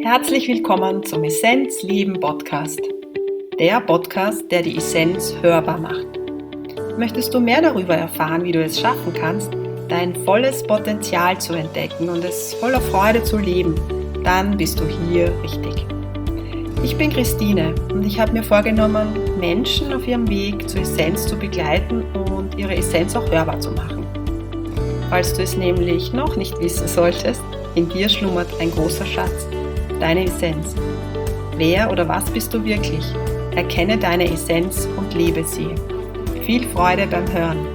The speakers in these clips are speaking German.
Herzlich willkommen zum Essenz Leben Podcast. Der Podcast, der die Essenz hörbar macht. Möchtest du mehr darüber erfahren, wie du es schaffen kannst, dein volles Potenzial zu entdecken und es voller Freude zu leben, dann bist du hier richtig. Ich bin Christine und ich habe mir vorgenommen, Menschen auf ihrem Weg zur Essenz zu begleiten und ihre Essenz auch hörbar zu machen. Falls du es nämlich noch nicht wissen solltest, in dir schlummert ein großer Schatz, deine Essenz. Wer oder was bist du wirklich? Erkenne deine Essenz und lebe sie. Viel Freude beim Hören.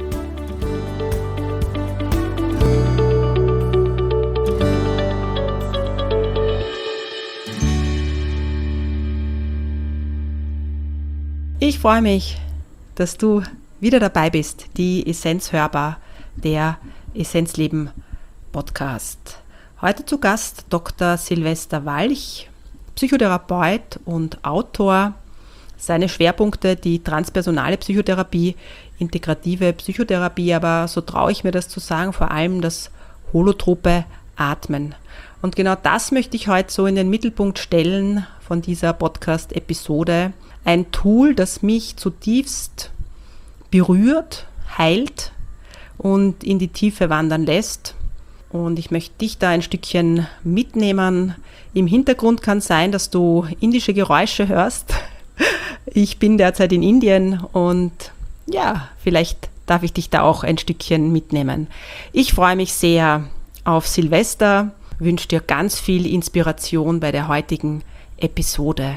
Ich freue mich, dass du wieder dabei bist, die Essenz hörbar, der Essenzleben Podcast. Heute zu Gast Dr. Silvester Walch, Psychotherapeut und Autor. Seine Schwerpunkte die transpersonale Psychotherapie, integrative Psychotherapie, aber so traue ich mir das zu sagen, vor allem das holotrope Atmen. Und genau das möchte ich heute so in den Mittelpunkt stellen von dieser Podcast-Episode. Ein Tool, das mich zutiefst berührt, heilt und in die Tiefe wandern lässt. Und ich möchte dich da ein Stückchen mitnehmen. Im Hintergrund kann sein, dass du indische Geräusche hörst. Ich bin derzeit in Indien und ja, vielleicht darf ich dich da auch ein Stückchen mitnehmen. Ich freue mich sehr auf Silvester, wünsche dir ganz viel Inspiration bei der heutigen Episode.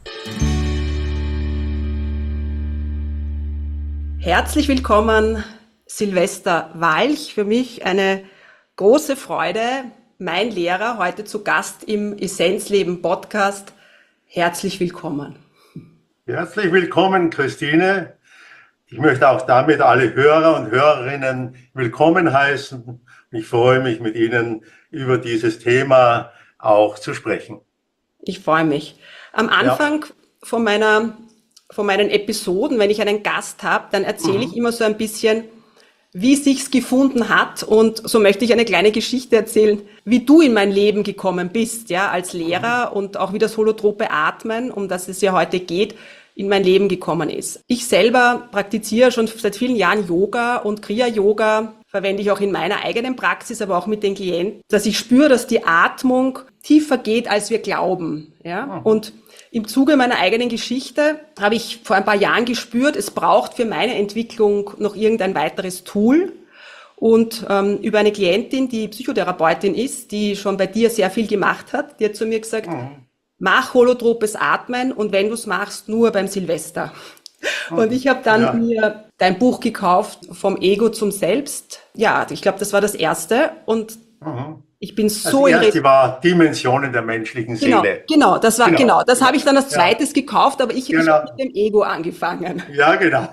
Herzlich willkommen, Silvester Walch. Für mich eine große Freude, mein Lehrer heute zu Gast im Essenzleben Podcast. Herzlich willkommen. Herzlich willkommen, Christine. Ich möchte auch damit alle Hörer und Hörerinnen willkommen heißen. Ich freue mich, mit Ihnen über dieses Thema auch zu sprechen. Ich freue mich. Am Anfang von meinen Episoden, wenn ich einen Gast habe, dann erzähle ich immer so ein bisschen, wie sich's gefunden hat, und so möchte ich eine kleine Geschichte erzählen, wie du in mein Leben gekommen bist, ja, als Lehrer, und auch wie das holotrope Atmen, um das es ja heute geht, in mein Leben gekommen ist. Ich selber praktiziere schon seit vielen Jahren Yoga, und Kriya-Yoga verwende ich auch in meiner eigenen Praxis, aber auch mit den Klienten, dass ich spüre, dass die Atmung tiefer geht, als wir glauben, ja, und im Zuge meiner eigenen Geschichte habe ich vor ein paar Jahren gespürt, es braucht für meine Entwicklung noch irgendein weiteres Tool. Und über eine Klientin, die Psychotherapeutin ist, die schon bei dir sehr viel gemacht hat, die hat zu mir gesagt, mach holotropes Atmen, und wenn du es machst, nur beim Silvester. Und ich habe dann mir dein Buch gekauft, Vom Ego zum Selbst. Ja, ich glaube, das war das erste. Und ich bin so das erste war Dimensionen der menschlichen Seele. Genau, das habe ich dann als zweites gekauft, aber ich habe mit dem Ego angefangen. Ja, genau.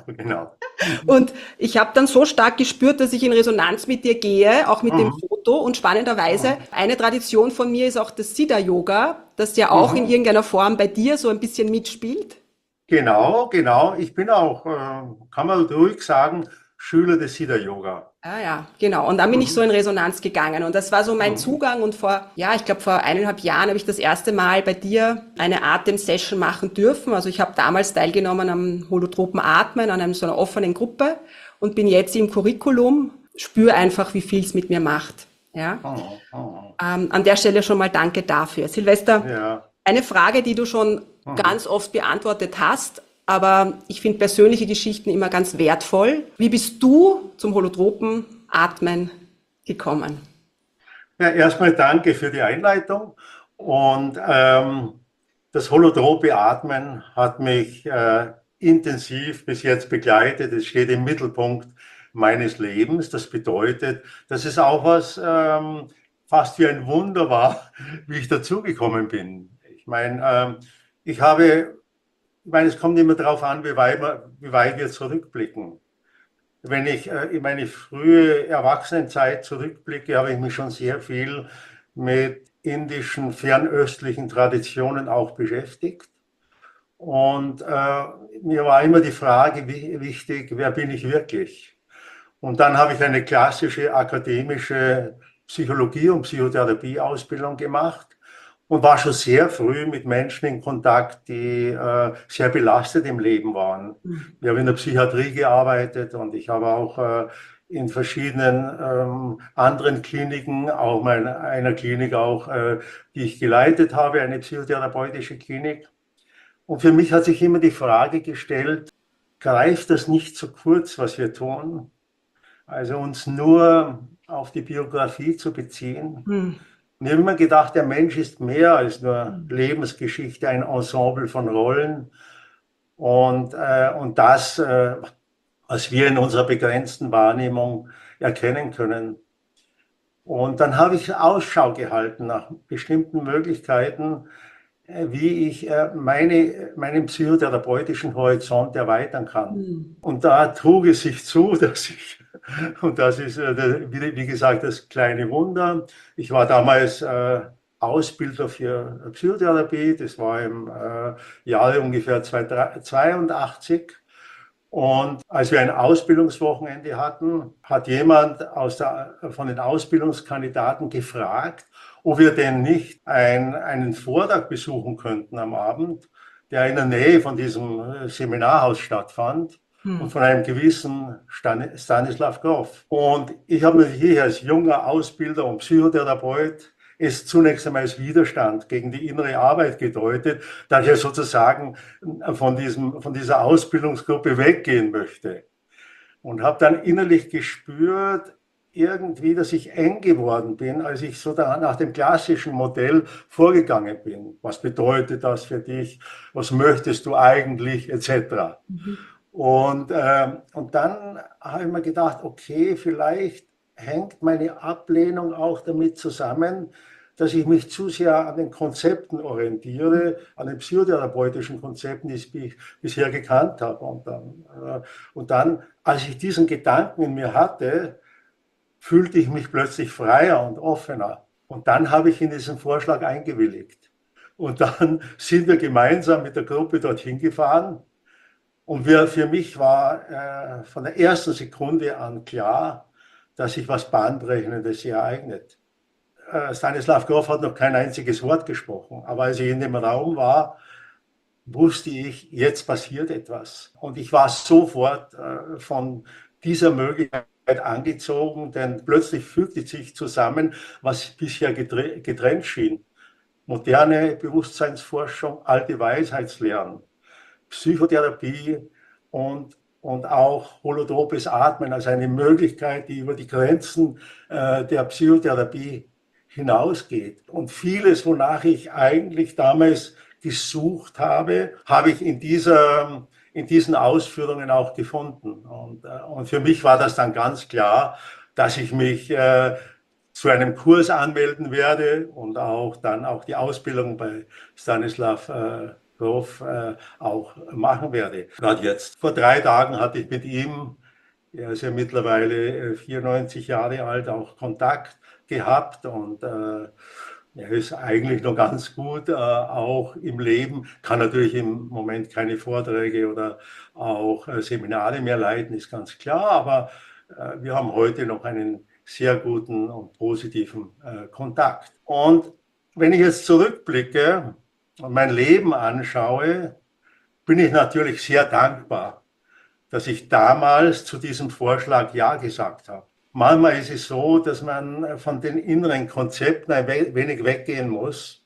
Und ich habe dann so stark gespürt, dass ich in Resonanz mit dir gehe, auch mit dem Foto. Und spannenderweise, eine Tradition von mir ist auch das Siddha-Yoga, das ja auch in irgendeiner Form bei dir so ein bisschen mitspielt. Genau. Ich bin auch, kann man ruhig sagen, Schüler des Siddha-Yoga. Ah ja, genau. Und dann bin ich so in Resonanz gegangen. Und das war so mein Zugang. Und vor 1,5 Jahren habe ich das erste Mal bei dir eine Atem-Session machen dürfen. Also ich habe damals teilgenommen am holotropen Atmen, an so einer offenen Gruppe, und bin jetzt im Curriculum, spüre einfach, wie viel es mit mir macht. Ja. An der Stelle schon mal danke dafür. Silvester, eine Frage, die du schon ganz oft beantwortet hast, aber ich finde persönliche Geschichten immer ganz wertvoll. Wie bist du zum holotropen Atmen gekommen? Ja, erstmal danke für die Einleitung. Und das holotrope Atmen hat mich intensiv bis jetzt begleitet. Es steht im Mittelpunkt meines Lebens. Das bedeutet, dass es auch was fast wie ein Wunder war, wie ich dazugekommen bin. Ich meine, es kommt immer darauf an, wie weit wir zurückblicken. Wenn ich in meine frühe Erwachsenenzeit zurückblicke, habe ich mich schon sehr viel mit indischen, fernöstlichen Traditionen auch beschäftigt. Und mir war immer die Frage wichtig, wer bin ich wirklich? Und dann habe ich eine klassische akademische Psychologie- und Psychotherapie-Ausbildung gemacht und war schon sehr früh mit Menschen in Kontakt, die sehr belastet im Leben waren. Ich habe in der Psychiatrie gearbeitet und ich habe auch in verschiedenen anderen Kliniken, auch mal einer Klinik auch, die ich geleitet habe, eine psychotherapeutische Klinik. Und für mich hat sich immer die Frage gestellt, greift das nicht zu kurz, was wir tun? Also uns nur auf die Biografie zu beziehen. Und ich habe immer gedacht, der Mensch ist mehr als nur Lebensgeschichte, ein Ensemble von Rollen. Und das, was wir in unserer begrenzten Wahrnehmung erkennen können. Und dann habe ich Ausschau gehalten nach bestimmten Möglichkeiten, wie ich meinen psychotherapeutischen Horizont erweitern kann. Und da trug es sich zu, dass ich, und das ist, wie gesagt, das kleine Wunder, ich war damals Ausbilder für Psychotherapie, das war im Jahre ungefähr 82. Und als wir ein Ausbildungswochenende hatten, hat jemand von den Ausbildungskandidaten gefragt, ob wir denn nicht einen Vortrag besuchen könnten am Abend, der in der Nähe von diesem Seminarhaus stattfand und von einem gewissen Stanislav Grof. Und ich habe natürlich hier als junger Ausbilder und Psychotherapeut es zunächst einmal als Widerstand gegen die innere Arbeit gedeutet, da ich ja sozusagen von dieser Ausbildungsgruppe weggehen möchte. Und habe dann innerlich gespürt, irgendwie, dass ich eng geworden bin, als ich so nach dem klassischen Modell vorgegangen bin. Was bedeutet das für dich? Was möchtest du eigentlich? Etc. Und dann habe ich mir gedacht, okay, vielleicht hängt meine Ablehnung auch damit zusammen, dass ich mich zu sehr an den Konzepten orientiere, an den psychotherapeutischen Konzepten, die ich bisher gekannt habe. Und dann, als ich diesen Gedanken in mir hatte, fühlte ich mich plötzlich freier und offener. Und dann habe ich in diesen Vorschlag eingewilligt. Und dann sind wir gemeinsam mit der Gruppe dorthin gefahren. Und für mich war von der ersten Sekunde an klar, dass sich was Bahnbrechendes hier ereignet. Stanislav Grof hat noch kein einziges Wort gesprochen, aber als ich in dem Raum war, wusste ich, jetzt passiert etwas. Und ich war sofort von dieser Möglichkeit angezogen, denn plötzlich fügte sich zusammen, was bisher getrennt schien. Moderne Bewusstseinsforschung, alte Weisheitslehren, Psychotherapie und auch holotropes Atmen als eine Möglichkeit, die über die Grenzen der Psychotherapie hinausgeht. Und vieles, wonach ich eigentlich damals gesucht habe, habe ich in diesen Ausführungen auch gefunden. Und für mich war das dann ganz klar, dass ich mich zu einem Kurs anmelden werde und dann auch die Ausbildung bei Stanislav Grof auch machen werde. Gerade jetzt. Vor 3 Tagen hatte ich mit ihm, er ist ja mittlerweile 94 Jahre alt, auch Kontakt gehabt und er ist eigentlich noch ganz gut, auch im Leben, kann natürlich im Moment keine Vorträge oder auch Seminare mehr leiten, ist ganz klar, aber wir haben heute noch einen sehr guten und positiven Kontakt. Und wenn ich jetzt zurückblicke und mein Leben anschaue, bin ich natürlich sehr dankbar, dass ich damals zu diesem Vorschlag Ja gesagt habe. Manchmal ist es so, dass man von den inneren Konzepten ein wenig weggehen muss,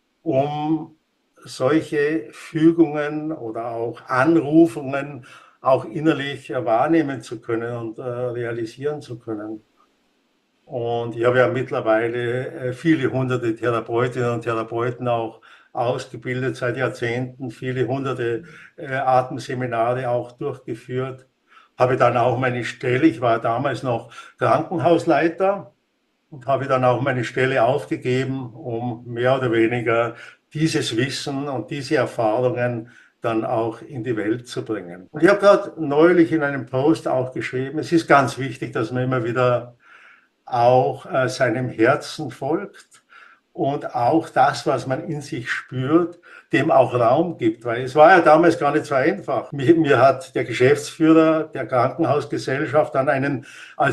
um solche Fügungen oder auch Anrufungen auch innerlich wahrnehmen zu können und realisieren zu können. Und ich habe ja mittlerweile viele hunderte Therapeutinnen und Therapeuten auch ausgebildet seit Jahrzehnten, viele hunderte Atemseminare auch durchgeführt. Habe dann auch meine Stelle, ich war damals noch Krankenhausleiter und habe dann auch meine Stelle aufgegeben, um mehr oder weniger dieses Wissen und diese Erfahrungen dann auch in die Welt zu bringen. Und ich habe gerade neulich in einem Post auch geschrieben, es ist ganz wichtig, dass man immer wieder auch seinem Herzen folgt und auch das, was man in sich spürt, dem auch Raum gibt. Weil es war ja damals gar nicht so einfach. Mir hat der Geschäftsführer der Krankenhausgesellschaft dann als ich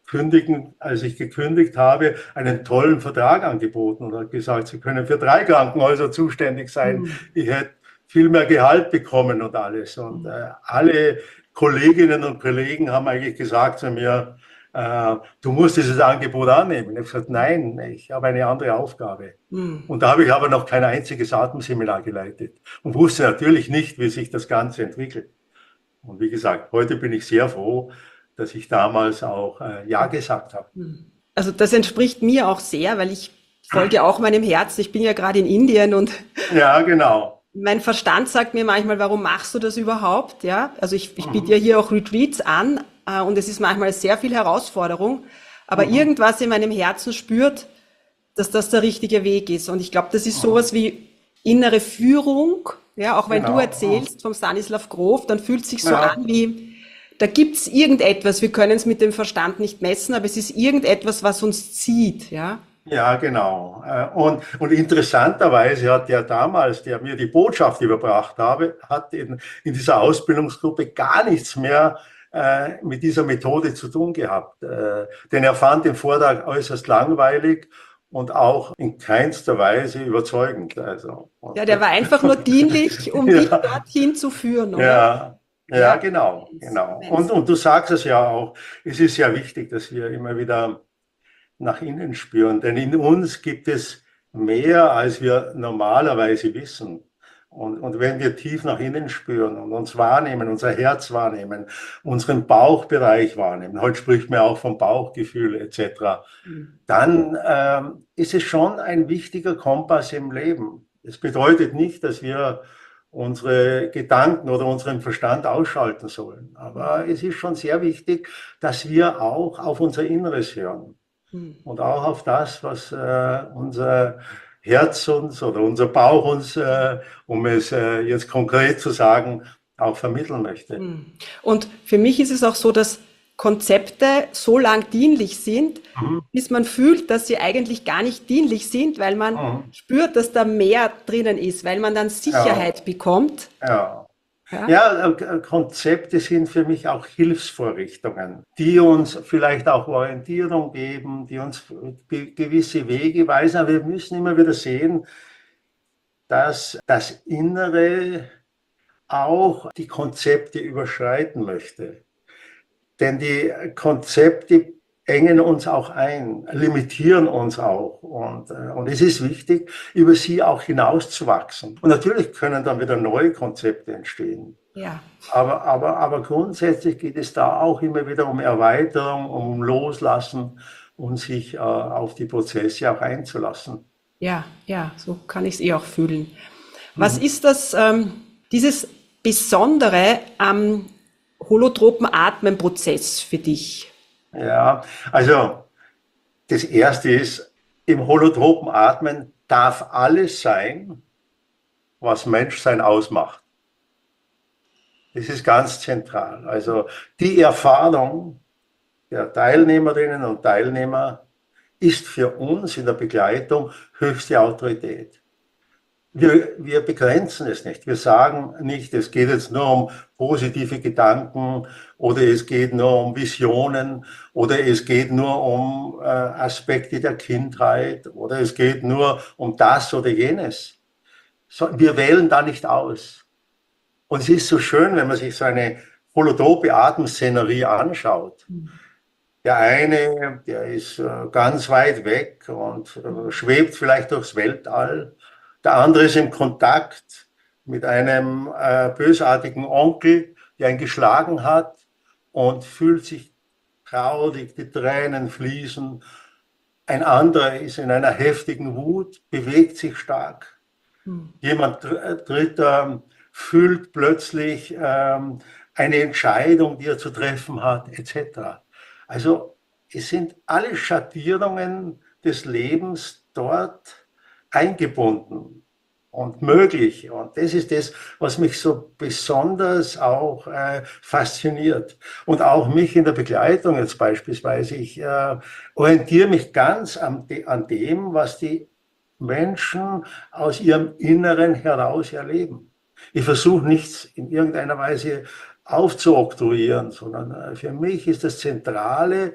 als ich gekündigt habe, einen tollen Vertrag angeboten und hat gesagt, Sie können für 3 Krankenhäuser zuständig sein. Ich hätte viel mehr Gehalt bekommen und alles. Und alle Kolleginnen und Kollegen haben eigentlich gesagt zu mir, du musst dieses Angebot annehmen. Ich habe gesagt, nein, ich habe eine andere Aufgabe. Und da habe ich aber noch kein einziges Atemseminar geleitet und wusste natürlich nicht, wie sich das Ganze entwickelt. Und wie gesagt, heute bin ich sehr froh, dass ich damals auch Ja gesagt habe. Also das entspricht mir auch sehr, weil ich folge auch meinem Herzen. Ich bin ja gerade in Indien und ja, genau. Mein Verstand sagt mir manchmal, warum machst du das überhaupt? Ja, also ich biete ja hier auch Retreats an und es ist manchmal sehr viel Herausforderung, aber irgendwas in meinem Herzen spürt, dass das der richtige Weg ist. Und ich glaube, das ist sowas wie innere Führung. Ja, auch wenn du erzählst vom Stanislav Grof, dann fühlt es sich so an wie, da gibt's irgendetwas, wir können es mit dem Verstand nicht messen, aber es ist irgendetwas, was uns zieht, ja. Ja, genau. Und interessanterweise hat der damals, der mir die Botschaft überbracht habe, hat in dieser Ausbildungsgruppe gar nichts mehr mit dieser Methode zu tun gehabt. Denn er fand den Vortrag äußerst langweilig und auch in keinster Weise überzeugend. Also, ja, der war einfach nur dienlich, um dich dorthin zu führen, oder? Ja, genau. Und du sagst es ja auch, es ist ja wichtig, dass wir immer wieder nach innen spüren, denn in uns gibt es mehr, als wir normalerweise wissen. Und wenn wir tief nach innen spüren und uns wahrnehmen, unser Herz wahrnehmen, unseren Bauchbereich wahrnehmen, heute spricht man auch vom Bauchgefühl etc., dann ist es schon ein wichtiger Kompass im Leben. Es bedeutet nicht, dass wir unsere Gedanken oder unseren Verstand ausschalten sollen, aber es ist schon sehr wichtig, dass wir auch auf unser Inneres hören. Und auch auf das, was unser Herz uns oder unser Bauch uns, um es jetzt konkret zu sagen, auch vermitteln möchte. Und für mich ist es auch so, dass Konzepte so lang dienlich sind, bis man fühlt, dass sie eigentlich gar nicht dienlich sind, weil man spürt, dass da mehr drinnen ist, weil man dann Sicherheit bekommt. Ja, Konzepte sind für mich auch Hilfsvorrichtungen, die uns vielleicht auch Orientierung geben, die uns gewisse Wege weisen. Aber wir müssen immer wieder sehen, dass das Innere auch die Konzepte überschreiten möchte. Denn die Konzepte engen uns auch ein, limitieren uns auch. Und es ist wichtig, über sie auch hinauszuwachsen. Und natürlich können dann wieder neue Konzepte entstehen. Ja. Aber grundsätzlich geht es da auch immer wieder um Erweiterung, um Loslassen und sich auf die Prozesse auch einzulassen. Ja, so kann ich es auch fühlen. Was ist das, dieses Besondere am holotropen Atmenprozess für dich? Ja, also das Erste ist, im holotropen Atmen darf alles sein, was Menschsein ausmacht. Das ist ganz zentral. Also die Erfahrung der Teilnehmerinnen und Teilnehmer ist für uns in der Begleitung höchste Autorität. Wir begrenzen es nicht. Wir sagen nicht, es geht jetzt nur um positive Gedanken oder es geht nur um Visionen oder es geht nur um Aspekte der Kindheit oder es geht nur um das oder jenes. Wir wählen da nicht aus. Und es ist so schön, wenn man sich so eine holotrope Atemszenerie anschaut. Der eine, der ist ganz weit weg und schwebt vielleicht durchs Weltall. Der andere ist im Kontakt mit einem bösartigen Onkel, der ihn geschlagen hat und fühlt sich traurig, die Tränen fließen. Ein anderer ist in einer heftigen Wut, bewegt sich stark. Jemand dritter fühlt plötzlich eine Entscheidung, die er zu treffen hat, etc. Also es sind alle Schattierungen des Lebens dort eingebunden und möglich. Und das ist das, was mich so besonders auch fasziniert. Und auch mich in der Begleitung jetzt beispielsweise. Ich orientiere mich ganz an dem, was die Menschen aus ihrem Inneren heraus erleben. Ich versuche nichts in irgendeiner Weise aufzuoktroyieren, sondern für mich ist das Zentrale,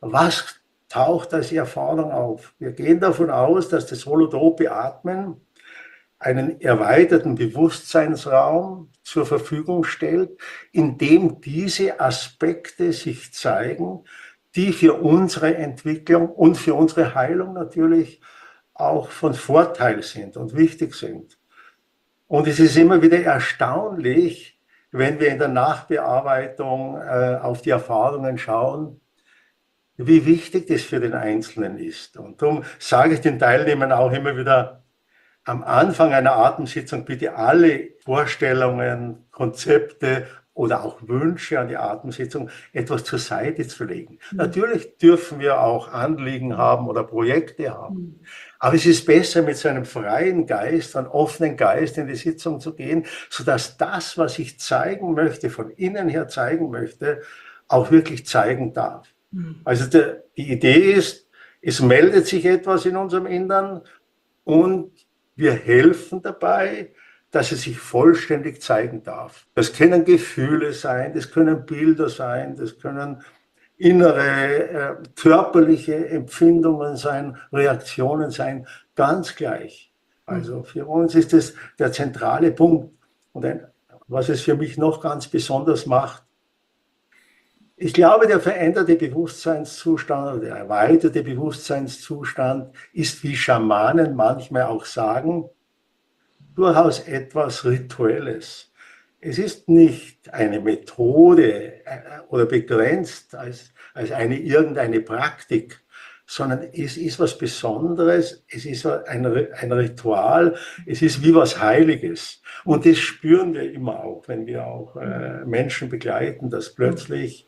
Was taucht als Erfahrung auf? Wir gehen davon aus, dass das holotrope Atmen einen erweiterten Bewusstseinsraum zur Verfügung stellt, in dem diese Aspekte sich zeigen, die für unsere Entwicklung und für unsere Heilung natürlich auch von Vorteil sind und wichtig sind. Und es ist immer wieder erstaunlich, wenn wir in der Nachbearbeitung auf die Erfahrungen schauen, wie wichtig das für den Einzelnen ist. Und darum sage ich den Teilnehmern auch immer wieder, am Anfang einer Atemsitzung bitte alle Vorstellungen, Konzepte oder auch Wünsche an die Atemsitzung etwas zur Seite zu legen. Natürlich dürfen wir auch Anliegen haben oder Projekte haben. Aber es ist besser, mit so einem freien Geist, einem offenen Geist in die Sitzung zu gehen, sodass das, was ich zeigen möchte, von innen her zeigen möchte, auch wirklich zeigen darf. Also die Idee ist, es meldet sich etwas in unserem Innern und wir helfen dabei, dass es sich vollständig zeigen darf. Das können Gefühle sein, das können Bilder sein, das können innere, körperliche Empfindungen sein, Reaktionen sein, ganz gleich. Also für uns ist das der zentrale Punkt. Und was es für mich noch ganz besonders macht, ich glaube, der veränderte Bewusstseinszustand oder der erweiterte Bewusstseinszustand ist, wie Schamanen manchmal auch sagen, durchaus etwas Rituelles. Es ist nicht eine Methode oder begrenzt als irgendeine Praktik, sondern es ist was Besonderes, es ist ein Ritual, es ist wie was Heiliges. Und das spüren wir immer auch, wenn wir auch Menschen begleiten, dass plötzlich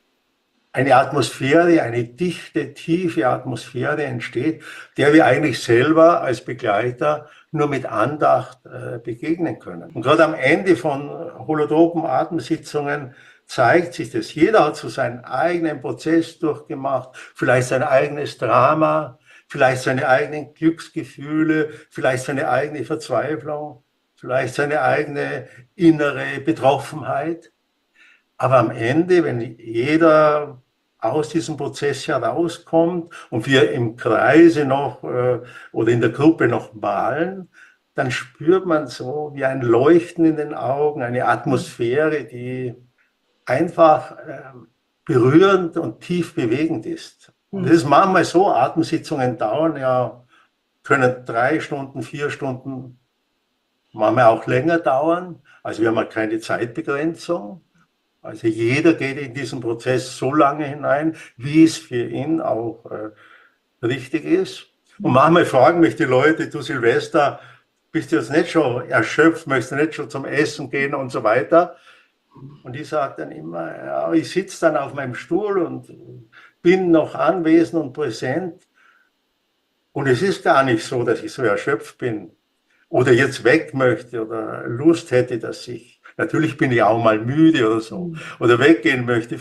eine Atmosphäre, eine dichte, tiefe Atmosphäre entsteht, der wir eigentlich selber als Begleiter nur mit Andacht begegnen können. Und gerade am Ende von holotropen Atemsitzungen zeigt sich das. Jeder hat so seinen eigenen Prozess durchgemacht, vielleicht sein eigenes Drama, vielleicht seine eigenen Glücksgefühle, vielleicht seine eigene Verzweiflung, vielleicht seine eigene innere Betroffenheit. Aber am Ende, wenn jeder aus diesem Prozess herauskommt und wir im Kreise noch oder in der Gruppe noch malen, dann spürt man so wie ein Leuchten in den Augen, eine Atmosphäre, die einfach berührend und tief bewegend ist. Und das ist manchmal so, Atemsitzungen dauern ja, können 3 Stunden, 4 Stunden, manchmal auch länger dauern. Also wir haben ja keine Zeitbegrenzung. Also jeder geht in diesen Prozess so lange hinein, wie es für ihn auch richtig ist. Und manchmal fragen mich die Leute, du Silvester, bist du jetzt nicht schon erschöpft, möchtest du nicht schon zum Essen gehen und so weiter? Und ich sage dann immer, ja, ich sitze dann auf meinem Stuhl und bin noch anwesend und präsent. Und es ist gar nicht so, dass ich so erschöpft bin oder jetzt weg möchte oder Lust hätte, dass ich, natürlich bin ich auch mal müde oder so, oder weggehen möchte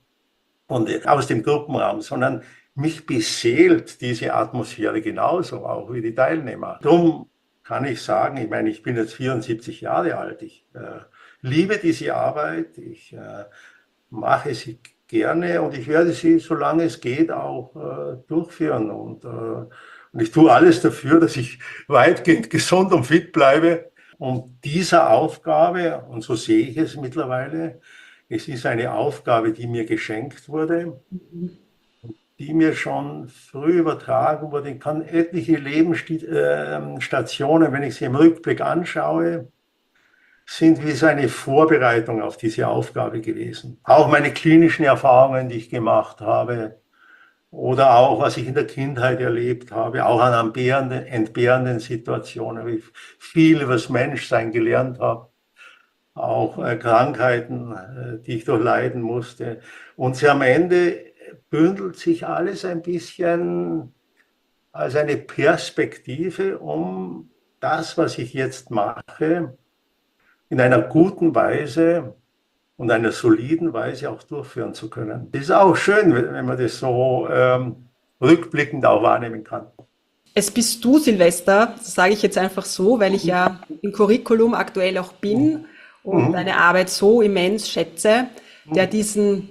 aus dem Gruppenraum, sondern mich beseelt diese Atmosphäre genauso auch wie die Teilnehmer. Darum kann ich sagen, ich meine, ich bin jetzt 74 Jahre alt, ich liebe diese Arbeit, ich mache sie gerne und ich werde sie, solange es geht, auch durchführen. Und ich tue alles dafür, dass ich weitgehend gesund und fit bleibe. Und dieser Aufgabe, und so sehe ich es mittlerweile, es ist eine Aufgabe, die mir geschenkt wurde, die mir schon früh übertragen wurde. Ich kann etliche Lebensstationen, wenn ich sie im Rückblick anschaue, sind wie so eine Vorbereitung auf diese Aufgabe gewesen. Auch meine klinischen Erfahrungen, die ich gemacht habe, oder auch, was ich in der Kindheit erlebt habe, auch an entbehrenden Situationen, wie ich viel über das Menschsein gelernt habe, auch Krankheiten, die ich durchleiden musste. Und am Ende bündelt sich alles ein bisschen als eine Perspektive, um das, was ich jetzt mache, in einer guten Weise und einer soliden Weise auch durchführen zu können. Das ist auch schön, wenn man das so rückblickend auch wahrnehmen kann. Es bist du, Silvester, das sage ich jetzt einfach so, weil ich ja im Curriculum aktuell auch bin und deine Arbeit so immens schätze, der diesen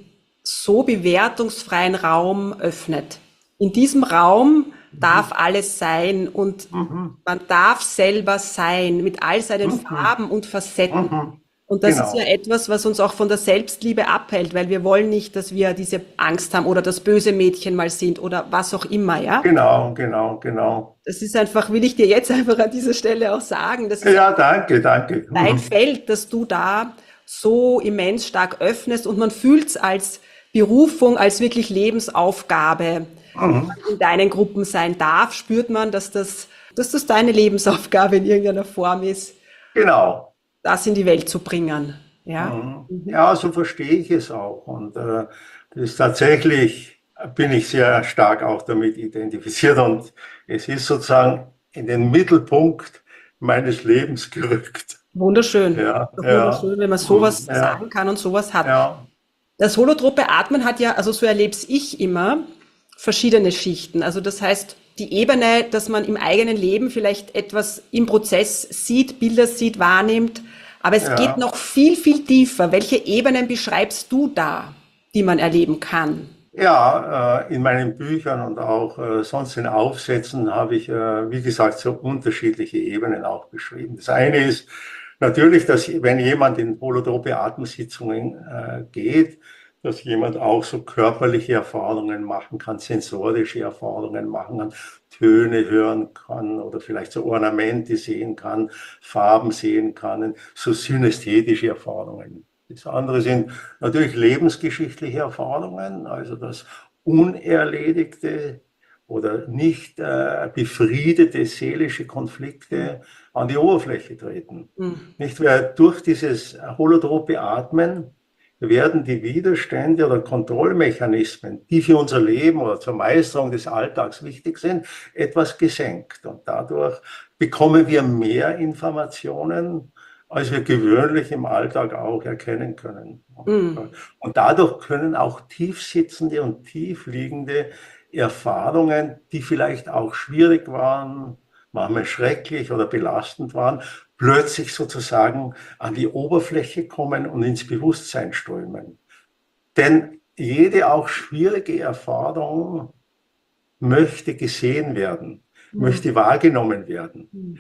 so bewertungsfreien Raum öffnet. In diesem Raum darf alles sein und Mhm. man darf selber sein mit all seinen Mhm. Farben und Facetten. Mhm. Und das ist ja Genau. etwas, was uns auch von der Selbstliebe abhält, weil wir wollen nicht, dass wir diese Angst haben oder das böse Mädchen mal sind oder was auch immer, ja. Genau, genau, genau. Das ist einfach, will ich dir jetzt einfach an dieser Stelle auch sagen, das ist Ja, danke, danke. dein Mhm. Feld, das du da so immens stark öffnest und man fühlt es als Berufung, als wirklich Lebensaufgabe Mhm. in deinen Gruppen sein darf, spürt man, dass das deine Lebensaufgabe in irgendeiner Form ist, Genau. das in die Welt zu bringen. Ja. Mhm. Mhm. Ja, so verstehe ich es auch. Und das ist tatsächlich, bin ich sehr stark auch damit identifiziert. Und es ist sozusagen in den Mittelpunkt meines Lebens gerückt. Wunderschön. Ja, Doch ja, wunderschön, wenn man mhm, sowas sagen ja, kann und sowas hat. ja, Das holotrope Atmen hat ja, also so erlebe ich immer, verschiedene Schichten. Also das heißt, die Ebene, dass man im eigenen Leben vielleicht etwas im Prozess sieht, Bilder sieht, wahrnimmt, aber es geht ja. noch viel, viel tiefer. Welche Ebenen beschreibst du da, die man erleben kann? Ja, in meinen Büchern und auch sonst in Aufsätzen habe ich, wie gesagt, so unterschiedliche Ebenen auch beschrieben. Das eine ist natürlich, dass wenn jemand in holotrope Atemsitzungen geht, dass jemand auch so körperliche Erfahrungen machen kann, sensorische Erfahrungen machen kann, Töne hören kann oder vielleicht so Ornamente sehen kann, Farben sehen kann, so synästhetische Erfahrungen. Das andere sind natürlich lebensgeschichtliche Erfahrungen, also das unerledigte oder nicht befriedete seelische Konflikte an die Oberfläche treten. Hm. Nicht, weil durch dieses holotrope Atmen werden die Widerstände oder Kontrollmechanismen, die für unser Leben oder zur Meisterung des Alltags wichtig sind, etwas gesenkt. Und dadurch bekommen wir mehr Informationen, als wir gewöhnlich im Alltag auch erkennen können. Hm. Und dadurch können auch tiefsitzende und tiefliegende Erfahrungen, die vielleicht auch schwierig waren, manchmal schrecklich oder belastend waren, plötzlich sozusagen an die Oberfläche kommen und ins Bewusstsein strömen. Denn jede auch schwierige Erfahrung möchte gesehen werden, Hm. möchte wahrgenommen werden. Hm.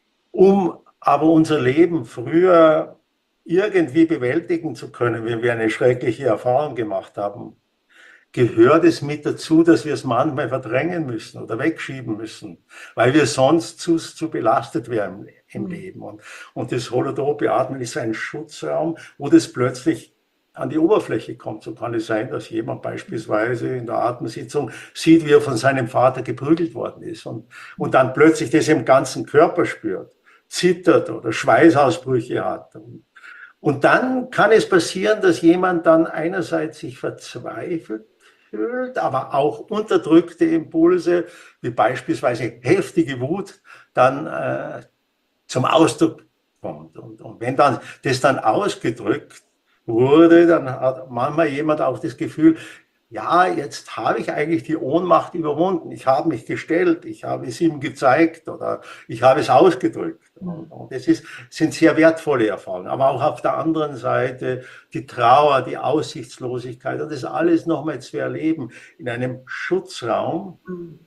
Um aber unser Leben früher irgendwie bewältigen zu können, wenn wir eine schreckliche Erfahrung gemacht haben, gehört es mit dazu, dass wir es manchmal verdrängen müssen oder wegschieben müssen, weil wir sonst zu belastet wären im Hm. Leben. Und das holotrope Atmen ist ein Schutzraum, wo das plötzlich an die Oberfläche kommt. So kann es sein, dass jemand beispielsweise in der Atemsitzung sieht, wie er von seinem Vater geprügelt worden ist und dann plötzlich das im ganzen Körper spürt, zittert oder Schweißausbrüche hat. Und dann kann es passieren, dass jemand dann einerseits sich verzweifelt fühlt, aber auch unterdrückte Impulse, wie beispielsweise heftige Wut, dann zum Ausdruck kommt. Und wenn dann das dann ausgedrückt wurde, dann hat manchmal jemand auch das Gefühl, ja, jetzt habe ich eigentlich die Ohnmacht überwunden. Ich habe mich gestellt, ich habe es ihm gezeigt oder ich habe es ausgedrückt. Und das sind sehr wertvolle Erfahrungen. Aber auch auf der anderen Seite die Trauer, die Aussichtslosigkeit und das alles nochmal zu erleben in einem Schutzraum, Hm.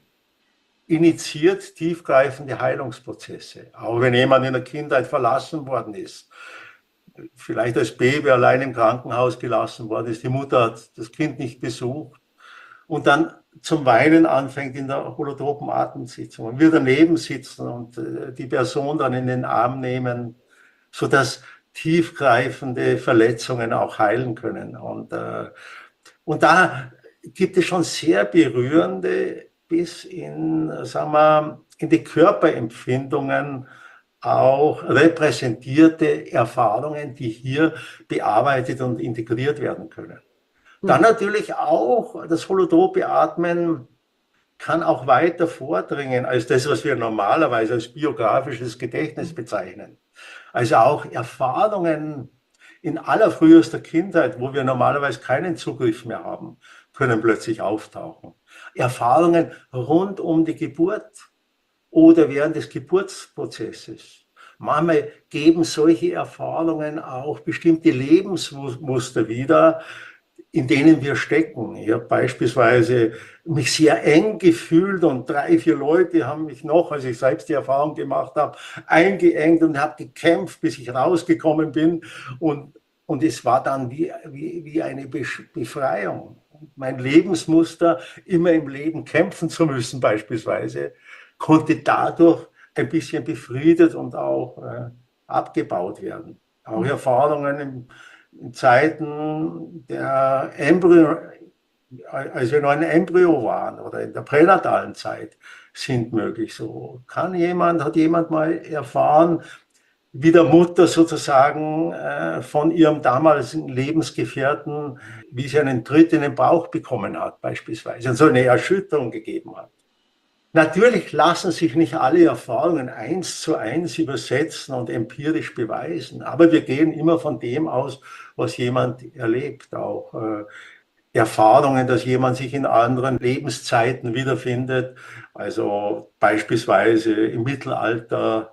initiiert tiefgreifende Heilungsprozesse. Auch wenn jemand in der Kindheit verlassen worden ist, vielleicht als Baby allein im Krankenhaus gelassen worden ist, die Mutter hat das Kind nicht besucht und dann zum Weinen anfängt in der holotropen Atemsitzung und wir daneben sitzen und die Person dann in den Arm nehmen, sodass tiefgreifende Verletzungen auch heilen können. Und da gibt es schon sehr berührende bis in, sagen wir, in die Körperempfindungen auch repräsentierte Erfahrungen, die hier bearbeitet und integriert werden können. Dann Hm. natürlich auch das holotrope Atmen kann auch weiter vordringen als das, was wir normalerweise als biografisches Gedächtnis bezeichnen. Also auch Erfahrungen in allerfrühester Kindheit, wo wir normalerweise keinen Zugriff mehr haben, können plötzlich auftauchen. Erfahrungen rund um die Geburt oder während des Geburtsprozesses. Manchmal geben solche Erfahrungen auch bestimmte Lebensmuster wieder, in denen wir stecken. Ich habe beispielsweise mich sehr eng gefühlt und 3, 4 Leute haben mich noch, als ich selbst die Erfahrung gemacht habe, eingeengt und habe gekämpft, bis ich rausgekommen bin. Und es war dann wie eine Befreiung. Mein Lebensmuster, immer im Leben kämpfen zu müssen beispielsweise, konnte dadurch ein bisschen befriedet und auch abgebaut werden. Auch Erfahrungen in Zeiten der Embryo, als wir noch ein Embryo waren oder in der pränatalen Zeit, sind möglich. So hat jemand mal erfahren, wie der Mutter sozusagen von ihrem damaligen Lebensgefährten, wie sie einen Tritt in den Bauch bekommen hat beispielsweise und so eine Erschütterung gegeben hat. Natürlich lassen sich nicht alle Erfahrungen 1:1 übersetzen und empirisch beweisen, aber wir gehen immer von dem aus, was jemand erlebt. Auch Erfahrungen, dass jemand sich in anderen Lebenszeiten wiederfindet, also beispielsweise im Mittelalter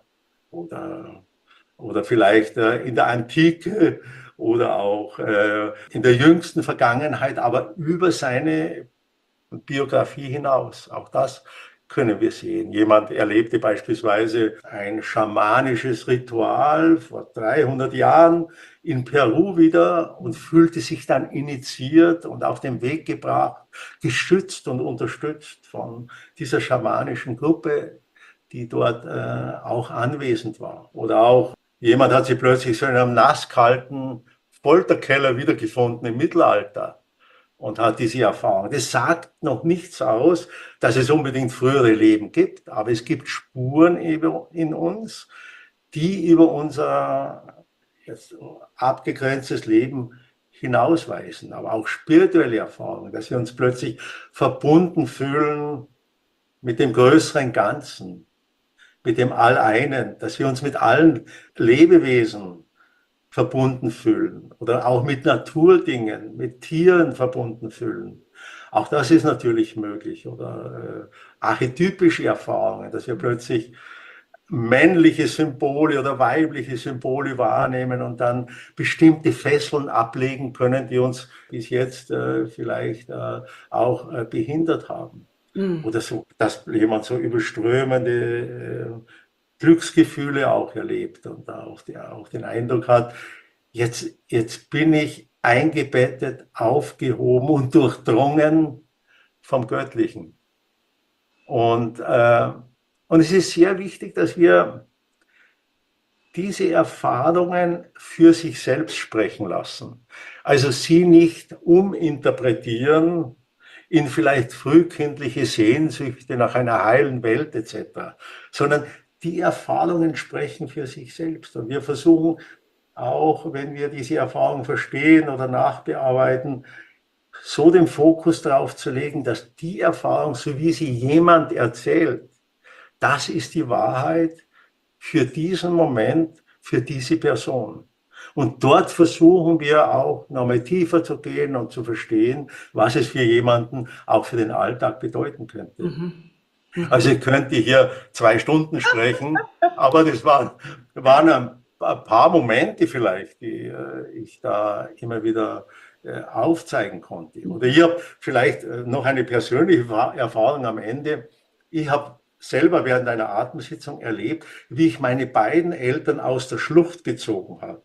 oder vielleicht in der Antike oder auch in der jüngsten Vergangenheit, aber über seine Biografie hinaus. Auch das können wir sehen. Jemand erlebte beispielsweise ein schamanisches Ritual vor 300 Jahren in Peru wieder und fühlte sich dann initiiert und auf den Weg gebracht, gestützt und unterstützt von dieser schamanischen Gruppe, die dort auch anwesend war. Oder auch jemand hat sich plötzlich so in einem nasskalten Folterkeller wiedergefunden im Mittelalter und hat diese Erfahrung. Das sagt noch nichts aus, dass es unbedingt frühere Leben gibt, aber es gibt Spuren in uns, die über unser jetzt abgegrenztes Leben hinausweisen, aber auch spirituelle Erfahrungen, dass wir uns plötzlich verbunden fühlen mit dem größeren Ganzen, mit dem All-Einen, dass wir uns mit allen Lebewesen verbunden fühlen oder auch mit Naturdingen, mit Tieren verbunden fühlen. Auch das ist natürlich möglich. Oder archetypische Erfahrungen, dass wir plötzlich männliche Symbole oder weibliche Symbole wahrnehmen und dann bestimmte Fesseln ablegen können, die uns bis jetzt vielleicht auch behindert haben. Oder so, dass jemand so überströmende Glücksgefühle auch erlebt und auch den Eindruck hat, jetzt bin ich eingebettet, aufgehoben und durchdrungen vom Göttlichen. Und es ist sehr wichtig, dass wir diese Erfahrungen für sich selbst sprechen lassen. Also sie nicht uminterpretieren in vielleicht frühkindliche Sehnsüchte nach einer heilen Welt etc., sondern die Erfahrungen sprechen für sich selbst. Und wir versuchen auch, wenn wir diese Erfahrung verstehen oder nachbearbeiten, so den Fokus darauf zu legen, dass die Erfahrung, so wie sie jemand erzählt, das ist die Wahrheit für diesen Moment, für diese Person. Und dort versuchen wir auch nochmal tiefer zu gehen und zu verstehen, was es für jemanden auch für den Alltag bedeuten könnte. Also ich könnte hier 2 Stunden sprechen, aber das waren ein paar Momente vielleicht, die ich da immer wieder aufzeigen konnte. Oder ich habe vielleicht noch eine persönliche Erfahrung am Ende. Ich habe selber während einer Atemsitzung erlebt, wie ich meine beiden Eltern aus der Schlucht gezogen habe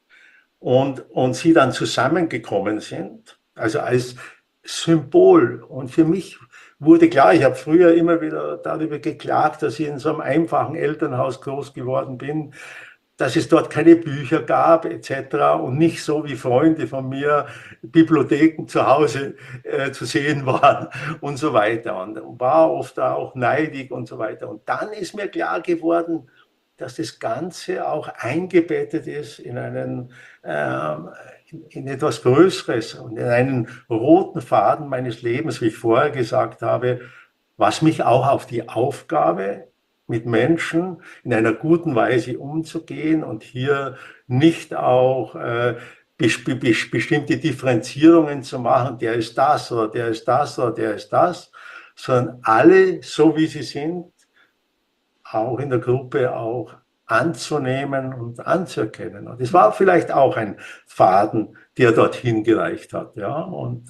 und sie dann zusammengekommen sind, also als Symbol. Und für mich wurde klar, ich habe früher immer wieder darüber geklagt, dass ich in so einem einfachen Elternhaus groß geworden bin, dass es dort keine Bücher gab etc. und nicht so wie Freunde von mir Bibliotheken zu Hause zu sehen waren und so weiter. Und war oft auch neidig und so weiter. Und dann ist mir klar geworden, dass das Ganze auch eingebettet ist in in etwas Größeres und in einen roten Faden meines Lebens, wie ich vorher gesagt habe, was mich auch auf die Aufgabe mit Menschen in einer guten Weise umzugehen und hier nicht auch bestimmte Differenzierungen zu machen, der ist das oder der ist das oder der ist das, sondern alle, so wie sie sind, auch in der Gruppe auch anzunehmen und anzuerkennen. Und es war vielleicht auch ein Faden, der dorthin gereicht hat. Ja? Und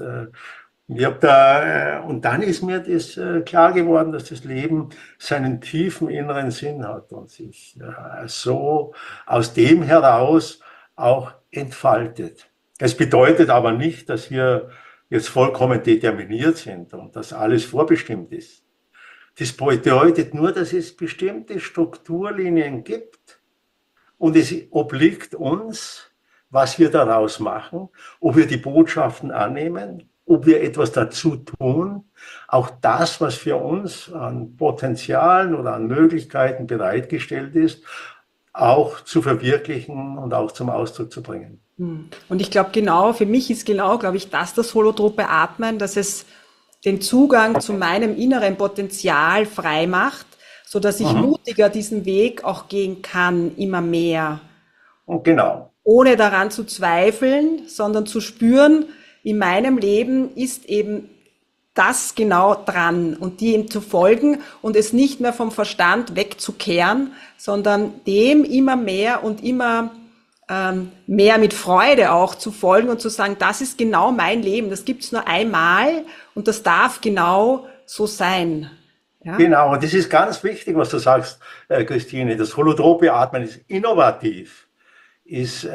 und dann ist mir das klar geworden, dass das Leben seinen tiefen inneren Sinn hat und sich so aus dem heraus auch entfaltet. Es bedeutet aber nicht, dass wir jetzt vollkommen determiniert sind und dass alles vorbestimmt ist. Das bedeutet nur, dass es bestimmte Strukturlinien gibt und es obliegt uns, was wir daraus machen, ob wir die Botschaften annehmen, ob wir etwas dazu tun, auch das, was für uns an Potenzialen oder an Möglichkeiten bereitgestellt ist, auch zu verwirklichen und auch zum Ausdruck zu bringen. Und ich glaube genau, für mich ist genau, glaube ich, das holotrope Atmen, dass es den Zugang zu meinem inneren Potenzial frei macht, so dass ich mutiger diesen Weg auch gehen kann, immer mehr. Und genau. Ohne daran zu zweifeln, sondern zu spüren, in meinem Leben ist eben das genau dran und dem zu folgen und es nicht mehr vom Verstand wegzukehren, sondern dem immer mehr und immer mehr mit Freude auch zu folgen und zu sagen, das ist genau mein Leben, das gibt's nur einmal und das darf genau so sein. Ja? Genau, und das ist ganz wichtig, was du sagst, Christine. Das holotrope Atmen ist innovativ, ist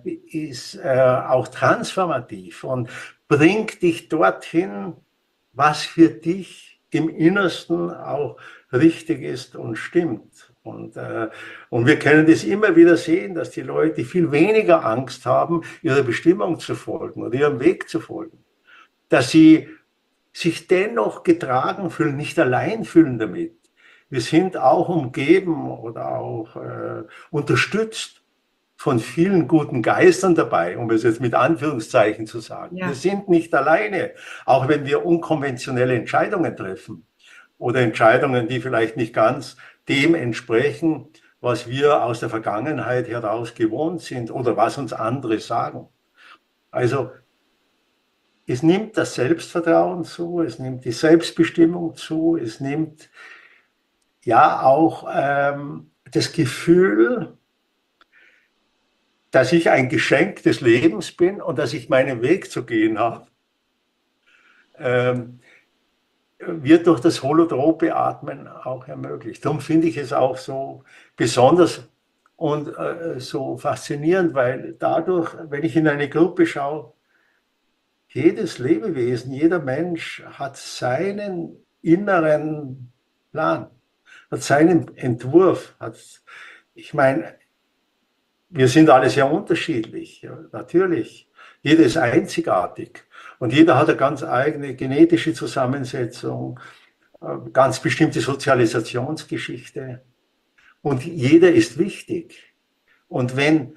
auch transformativ und bringt dich dorthin, was für dich im Innersten auch richtig ist und stimmt. Und wir können das immer wieder sehen, dass die Leute viel weniger Angst haben, ihrer Bestimmung zu folgen oder ihrem Weg zu folgen. Dass sie sich dennoch getragen fühlen, nicht allein fühlen damit. Wir sind auch umgeben oder auch unterstützt von vielen guten Geistern dabei, um es jetzt mit Anführungszeichen zu sagen. Ja. Wir sind nicht alleine, auch wenn wir unkonventionelle Entscheidungen treffen oder Entscheidungen, die vielleicht nicht ganz dem entsprechen, was wir aus der Vergangenheit heraus gewohnt sind oder was uns andere sagen. Also es nimmt das Selbstvertrauen zu, es nimmt die Selbstbestimmung zu, es nimmt ja auch das Gefühl, dass ich ein Geschenk des Lebens bin und dass ich meinen Weg zu gehen habe, wird durch das holotrope Atmen auch ermöglicht. Darum finde ich es auch so besonders und so faszinierend, weil dadurch, wenn ich in eine Gruppe schaue, jedes Lebewesen, jeder Mensch hat seinen inneren Plan, hat seinen Entwurf. Ich meine, wir sind alle sehr unterschiedlich, ja, natürlich. Jeder ist einzigartig und jeder hat eine ganz eigene genetische Zusammensetzung, ganz bestimmte Sozialisationsgeschichte und jeder ist wichtig. Und wenn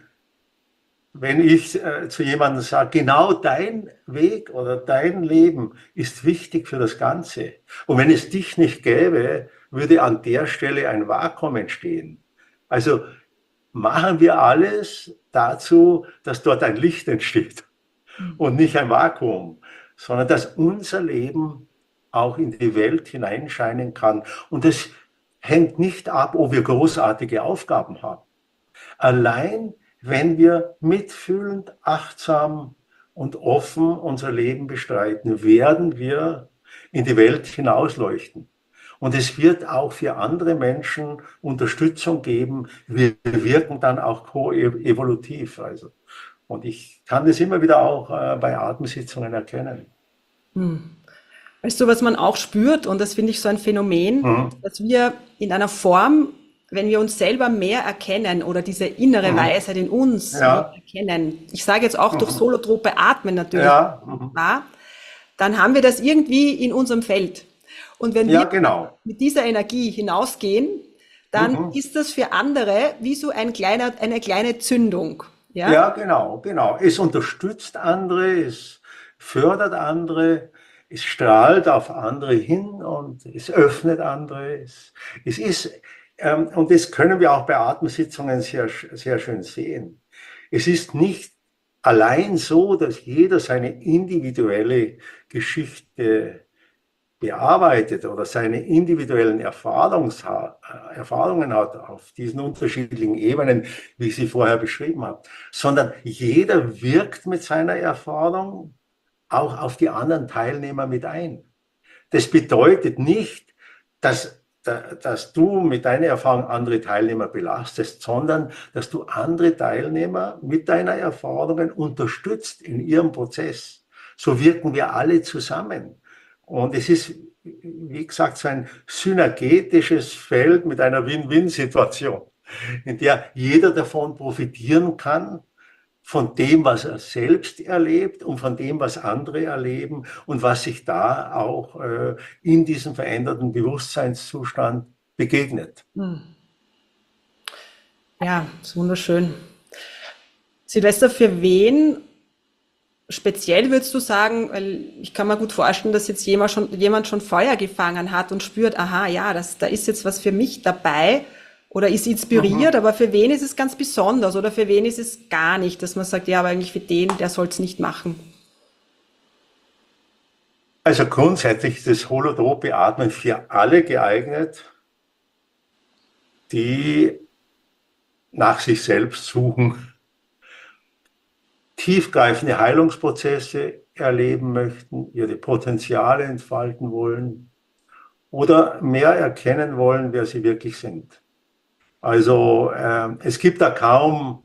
ich zu jemandem sage, genau dein Weg oder dein Leben ist wichtig für das Ganze. Und wenn es dich nicht gäbe, würde an der Stelle ein Vakuum entstehen. Also machen wir alles dazu, dass dort ein Licht entsteht und nicht ein Vakuum, sondern dass unser Leben auch in die Welt hineinscheinen kann. Und das hängt nicht ab, ob wir großartige Aufgaben haben. Allein wenn wir mitfühlend, achtsam und offen unser Leben bestreiten, werden wir in die Welt hinausleuchten. Und es wird auch für andere Menschen Unterstützung geben. Wir wirken dann auch koevolutiv. Also. Und ich kann das immer wieder auch bei Atemsitzungen erkennen. Weißt du, was man auch spürt, und das finde ich so ein Phänomen, dass wir in einer Form, wenn wir uns selber mehr erkennen oder diese innere Weisheit in uns erkennen, ich sage jetzt auch durch holotrope Atmen natürlich, dann haben wir das irgendwie in unserem Feld. Und wenn wir mit dieser Energie hinausgehen, dann ist das für andere wie so eine kleine Zündung. Ja, genau. Es unterstützt andere, es fördert andere, es strahlt auf andere hin und es öffnet andere. Es ist und das können wir auch bei Atemsitzungen sehr, sehr schön sehen. Es ist nicht allein so, dass jeder seine individuelle Geschichte bearbeitet oder seine individuellen Erfahrungen hat auf diesen unterschiedlichen Ebenen, wie ich sie vorher beschrieben habe, sondern jeder wirkt mit seiner Erfahrung auch auf die anderen Teilnehmer mit ein. Das bedeutet nicht, dass du mit deiner Erfahrung andere Teilnehmer belastest, sondern dass du andere Teilnehmer mit deiner Erfahrungen unterstützt in ihrem Prozess. So wirken wir alle zusammen. Und es ist, wie gesagt, so ein synergetisches Feld mit einer Win-Win-Situation, in der jeder davon profitieren kann, von dem, was er selbst erlebt und von dem, was andere erleben und was sich da auch in diesem veränderten Bewusstseinszustand begegnet. Ja, ist wunderschön. Silvester, für wen speziell würdest du sagen, weil ich kann mir gut vorstellen, dass jetzt jemand schon Feuer gefangen hat und spürt, aha, ja, da ist jetzt was für mich dabei oder ist inspiriert, aber für wen ist es ganz besonders oder für wen ist es gar nicht, dass man sagt, ja, aber eigentlich für den, der soll es nicht machen. Also grundsätzlich ist das holotrope Atmen für alle geeignet, die nach sich selbst suchen, tiefgreifende Heilungsprozesse erleben möchten, ihre Potenziale entfalten wollen oder mehr erkennen wollen, wer sie wirklich sind. Also es gibt da kaum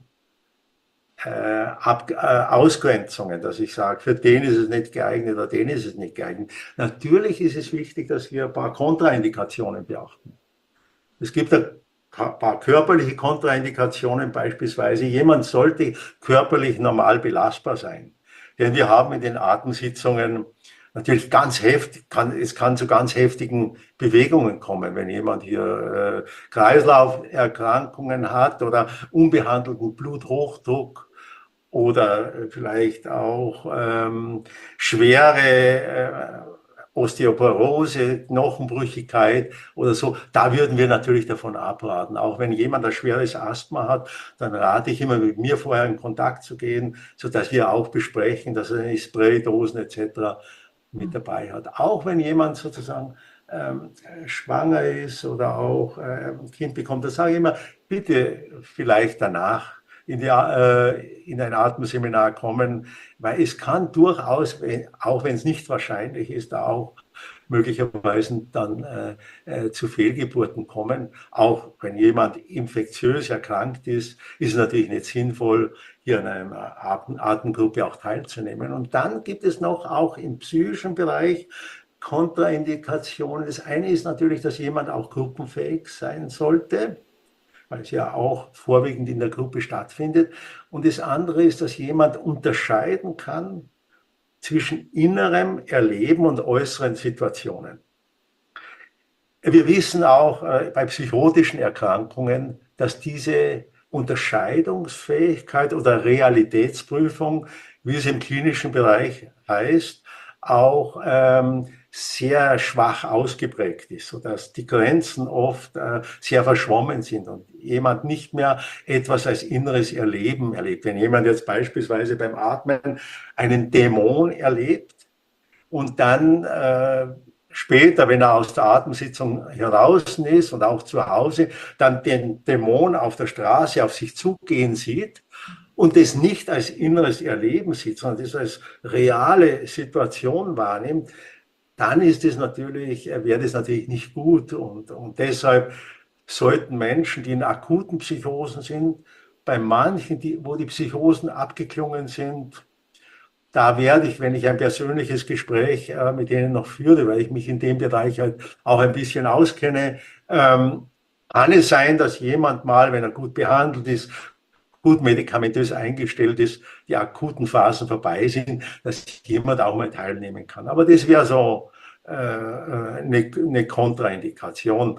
Ausgrenzungen, dass ich sage, für den ist es nicht geeignet oder den ist es nicht geeignet. Natürlich ist es wichtig, dass wir ein paar Kontraindikationen beachten. Es gibt ein paar körperliche Kontraindikationen, beispielsweise jemand sollte körperlich normal belastbar sein. Denn wir haben in den Atemsitzungen natürlich ganz heftig, es kann zu ganz heftigen Bewegungen kommen, wenn jemand hier Kreislauferkrankungen hat oder unbehandelten Bluthochdruck oder vielleicht auch schwere Osteoporose, Knochenbrüchigkeit oder so. Da würden wir natürlich davon abraten. Auch wenn jemand ein schweres Asthma hat, dann rate ich immer, mit mir vorher in Kontakt zu gehen, sodass wir auch besprechen, dass er eine Spraydosen etc. mit dabei hat. Auch wenn jemand sozusagen schwanger ist oder auch ein Kind bekommt, da sage ich immer, bitte vielleicht danach in ein Atemseminar kommen, weil es kann durchaus, auch wenn es nicht wahrscheinlich ist, auch möglicherweise dann zu Fehlgeburten kommen. Auch wenn jemand infektiös erkrankt ist, ist es natürlich nicht sinnvoll, hier an einer Atemgruppe auch teilzunehmen. Und dann gibt es noch auch im psychischen Bereich Kontraindikationen. Das eine ist natürlich, dass jemand auch gruppenfähig sein sollte, weil es ja auch vorwiegend in der Gruppe stattfindet. Und das andere ist, dass jemand unterscheiden kann zwischen innerem Erleben und äußeren Situationen. Wir wissen auch bei psychotischen Erkrankungen, dass diese Unterscheidungsfähigkeit oder Realitätsprüfung, wie es im klinischen Bereich heißt, auch sehr schwach ausgeprägt ist, sodass die Grenzen oft sehr verschwommen sind und jemand nicht mehr etwas als inneres Erleben erlebt. Wenn jemand jetzt beispielsweise beim Atmen einen Dämon erlebt und dann später, wenn er aus der Atemsitzung heraus ist und auch zu Hause, dann den Dämon auf der Straße auf sich zugehen sieht und das nicht als inneres Erleben sieht, sondern das als reale Situation wahrnimmt, dann ist es natürlich, wäre das natürlich nicht gut. Und deshalb sollten Menschen, die in akuten Psychosen sind, bei manchen, wo die Psychosen abgeklungen sind, da werde ich, wenn ich ein persönliches Gespräch mit denen noch führe, weil ich mich in dem Bereich halt auch ein bisschen auskenne, kann es sein, dass jemand mal, wenn er gut behandelt ist, gut medikamentös eingestellt ist, die akuten Phasen vorbei sind, dass jemand auch mal teilnehmen kann. Aber das wäre so eine Kontraindikation.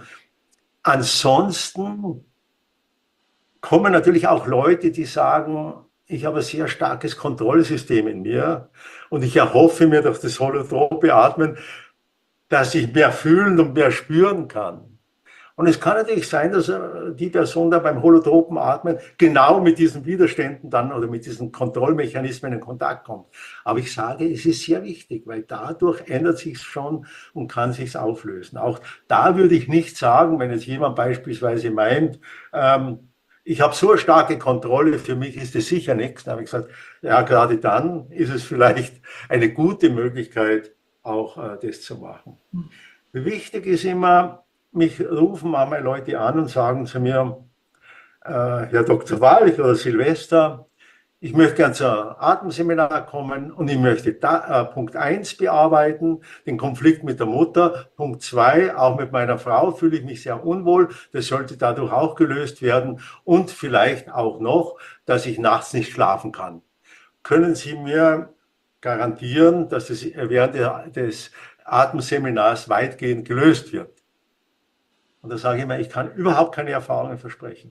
Ansonsten kommen natürlich auch Leute, die sagen, ich habe ein sehr starkes Kontrollsystem in mir und ich erhoffe mir durch das holotrope Atmen, dass ich mehr fühlen und mehr spüren kann. Und es kann natürlich sein, dass die Person da beim holotropen Atmen genau mit diesen Widerständen dann oder mit diesen Kontrollmechanismen in Kontakt kommt. Aber ich sage, es ist sehr wichtig, weil dadurch ändert sich es schon und kann sich auflösen. Auch da würde ich nicht sagen, wenn jetzt jemand beispielsweise meint, ich habe so eine starke Kontrolle, für mich ist es sicher nichts. Dann habe ich gesagt, ja, gerade dann ist es vielleicht eine gute Möglichkeit, auch das zu machen. Wichtig ist immer, mich rufen manchmal Leute an und sagen zu mir, Herr Dr. Walch oder Silvester, ich möchte gerne zum Atemseminar kommen und ich möchte Punkt 1 bearbeiten, den Konflikt mit der Mutter. Punkt 2, auch mit meiner Frau fühle ich mich sehr unwohl. Das sollte dadurch auch gelöst werden. Und vielleicht auch noch, dass ich nachts nicht schlafen kann. Können Sie mir garantieren, dass es während des Atemseminars weitgehend gelöst wird? Und da sage ich immer, ich kann überhaupt keine Erfahrungen versprechen.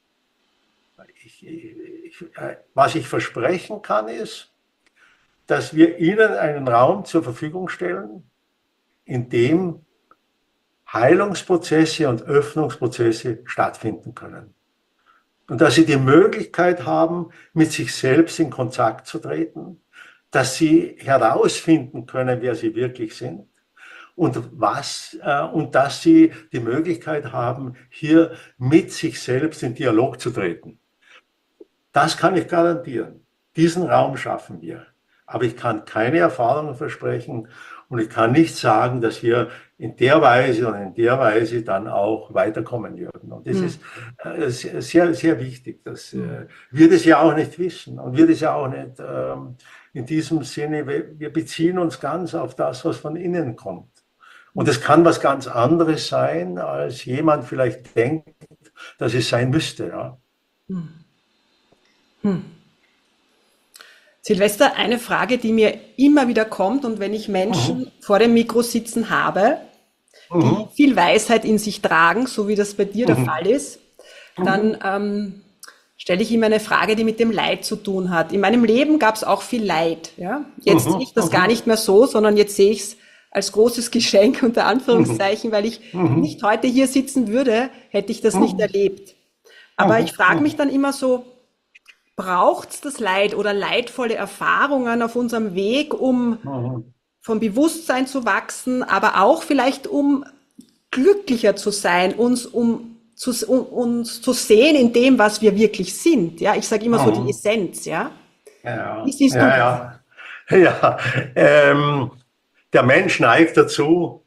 Was ich versprechen kann, ist, dass wir Ihnen einen Raum zur Verfügung stellen, in dem Heilungsprozesse und Öffnungsprozesse stattfinden können. Und dass Sie die Möglichkeit haben, mit sich selbst in Kontakt zu treten, dass Sie herausfinden können, wer Sie wirklich sind. Und dass Sie die Möglichkeit haben, hier mit sich selbst in Dialog zu treten. Das kann ich garantieren. Diesen Raum schaffen wir. Aber ich kann keine Erfahrungen versprechen und ich kann nicht sagen, dass wir in der Weise und in der Weise dann auch weiterkommen würden. Und das ist sehr, sehr wichtig. Das wir das ja auch nicht wissen und wir das ja auch nicht in diesem Sinne, wir beziehen uns ganz auf das, was von innen kommt. Und es kann was ganz anderes sein, als jemand vielleicht denkt, dass es sein müsste. Ja. Silvester, eine Frage, die mir immer wieder kommt und wenn ich Menschen vor dem Mikro sitzen habe, die viel Weisheit in sich tragen, so wie das bei dir der Fall ist, dann stelle ich immer eine Frage, die mit dem Leid zu tun hat. In meinem Leben gab es auch viel Leid. Ja? Jetzt sehe ich das gar nicht mehr so, sondern jetzt sehe ich es als großes Geschenk unter Anführungszeichen, weil ich nicht heute hier sitzen würde, hätte ich das nicht erlebt. Aber ich frage mich dann immer so, braucht es das Leid oder leidvolle Erfahrungen auf unserem Weg, um vom Bewusstsein zu wachsen, aber auch vielleicht um glücklicher zu sein, uns zu sehen in dem, was wir wirklich sind. Ja, ich sage immer so die Essenz. Ja, wie siehst du das? Ja. Der Mensch neigt dazu,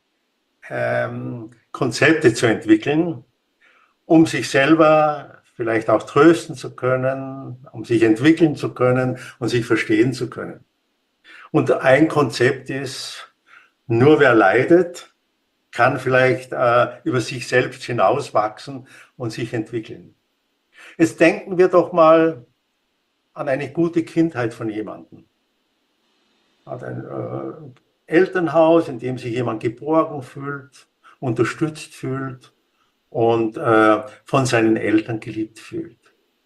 Konzepte zu entwickeln, um sich selber vielleicht auch trösten zu können, um sich entwickeln zu können und sich verstehen zu können. Und ein Konzept ist, nur wer leidet, kann vielleicht über sich selbst hinauswachsen und sich entwickeln. Jetzt denken wir doch mal an eine gute Kindheit von jemandem. Hat ein Elternhaus, in dem sich jemand geborgen fühlt, unterstützt fühlt und von seinen Eltern geliebt fühlt.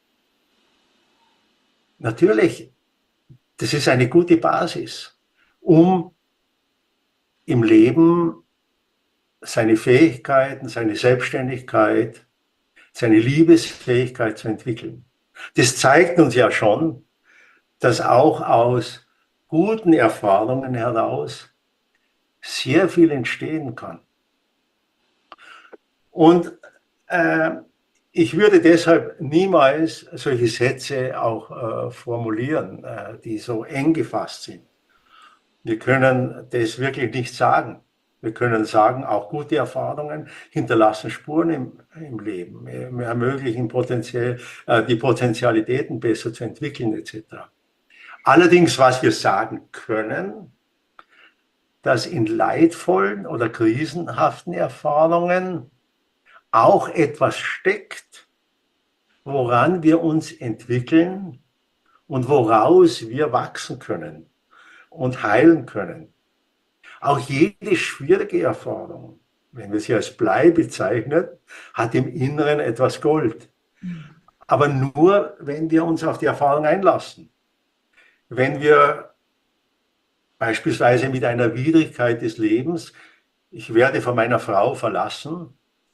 Natürlich, das ist eine gute Basis, um im Leben seine Fähigkeiten, seine Selbstständigkeit, seine Liebesfähigkeit zu entwickeln. Das zeigt uns ja schon, dass auch aus guten Erfahrungen heraus sehr viel entstehen kann. Und ich würde deshalb niemals solche Sätze auch formulieren, die so eng gefasst sind. Wir können das wirklich nicht sagen. Wir können sagen, auch gute Erfahrungen hinterlassen Spuren im Leben, ermöglichen die Potentialitäten besser zu entwickeln etc. Allerdings, was wir sagen können, dass in leidvollen oder krisenhaften Erfahrungen auch etwas steckt, woran wir uns entwickeln und woraus wir wachsen können und heilen können. Auch jede schwierige Erfahrung, wenn wir sie als Blei bezeichnen, hat im Inneren etwas Gold. Aber nur, wenn wir uns auf die Erfahrung einlassen. Wenn wir beispielsweise mit einer Widrigkeit des Lebens, ich werde von meiner Frau verlassen,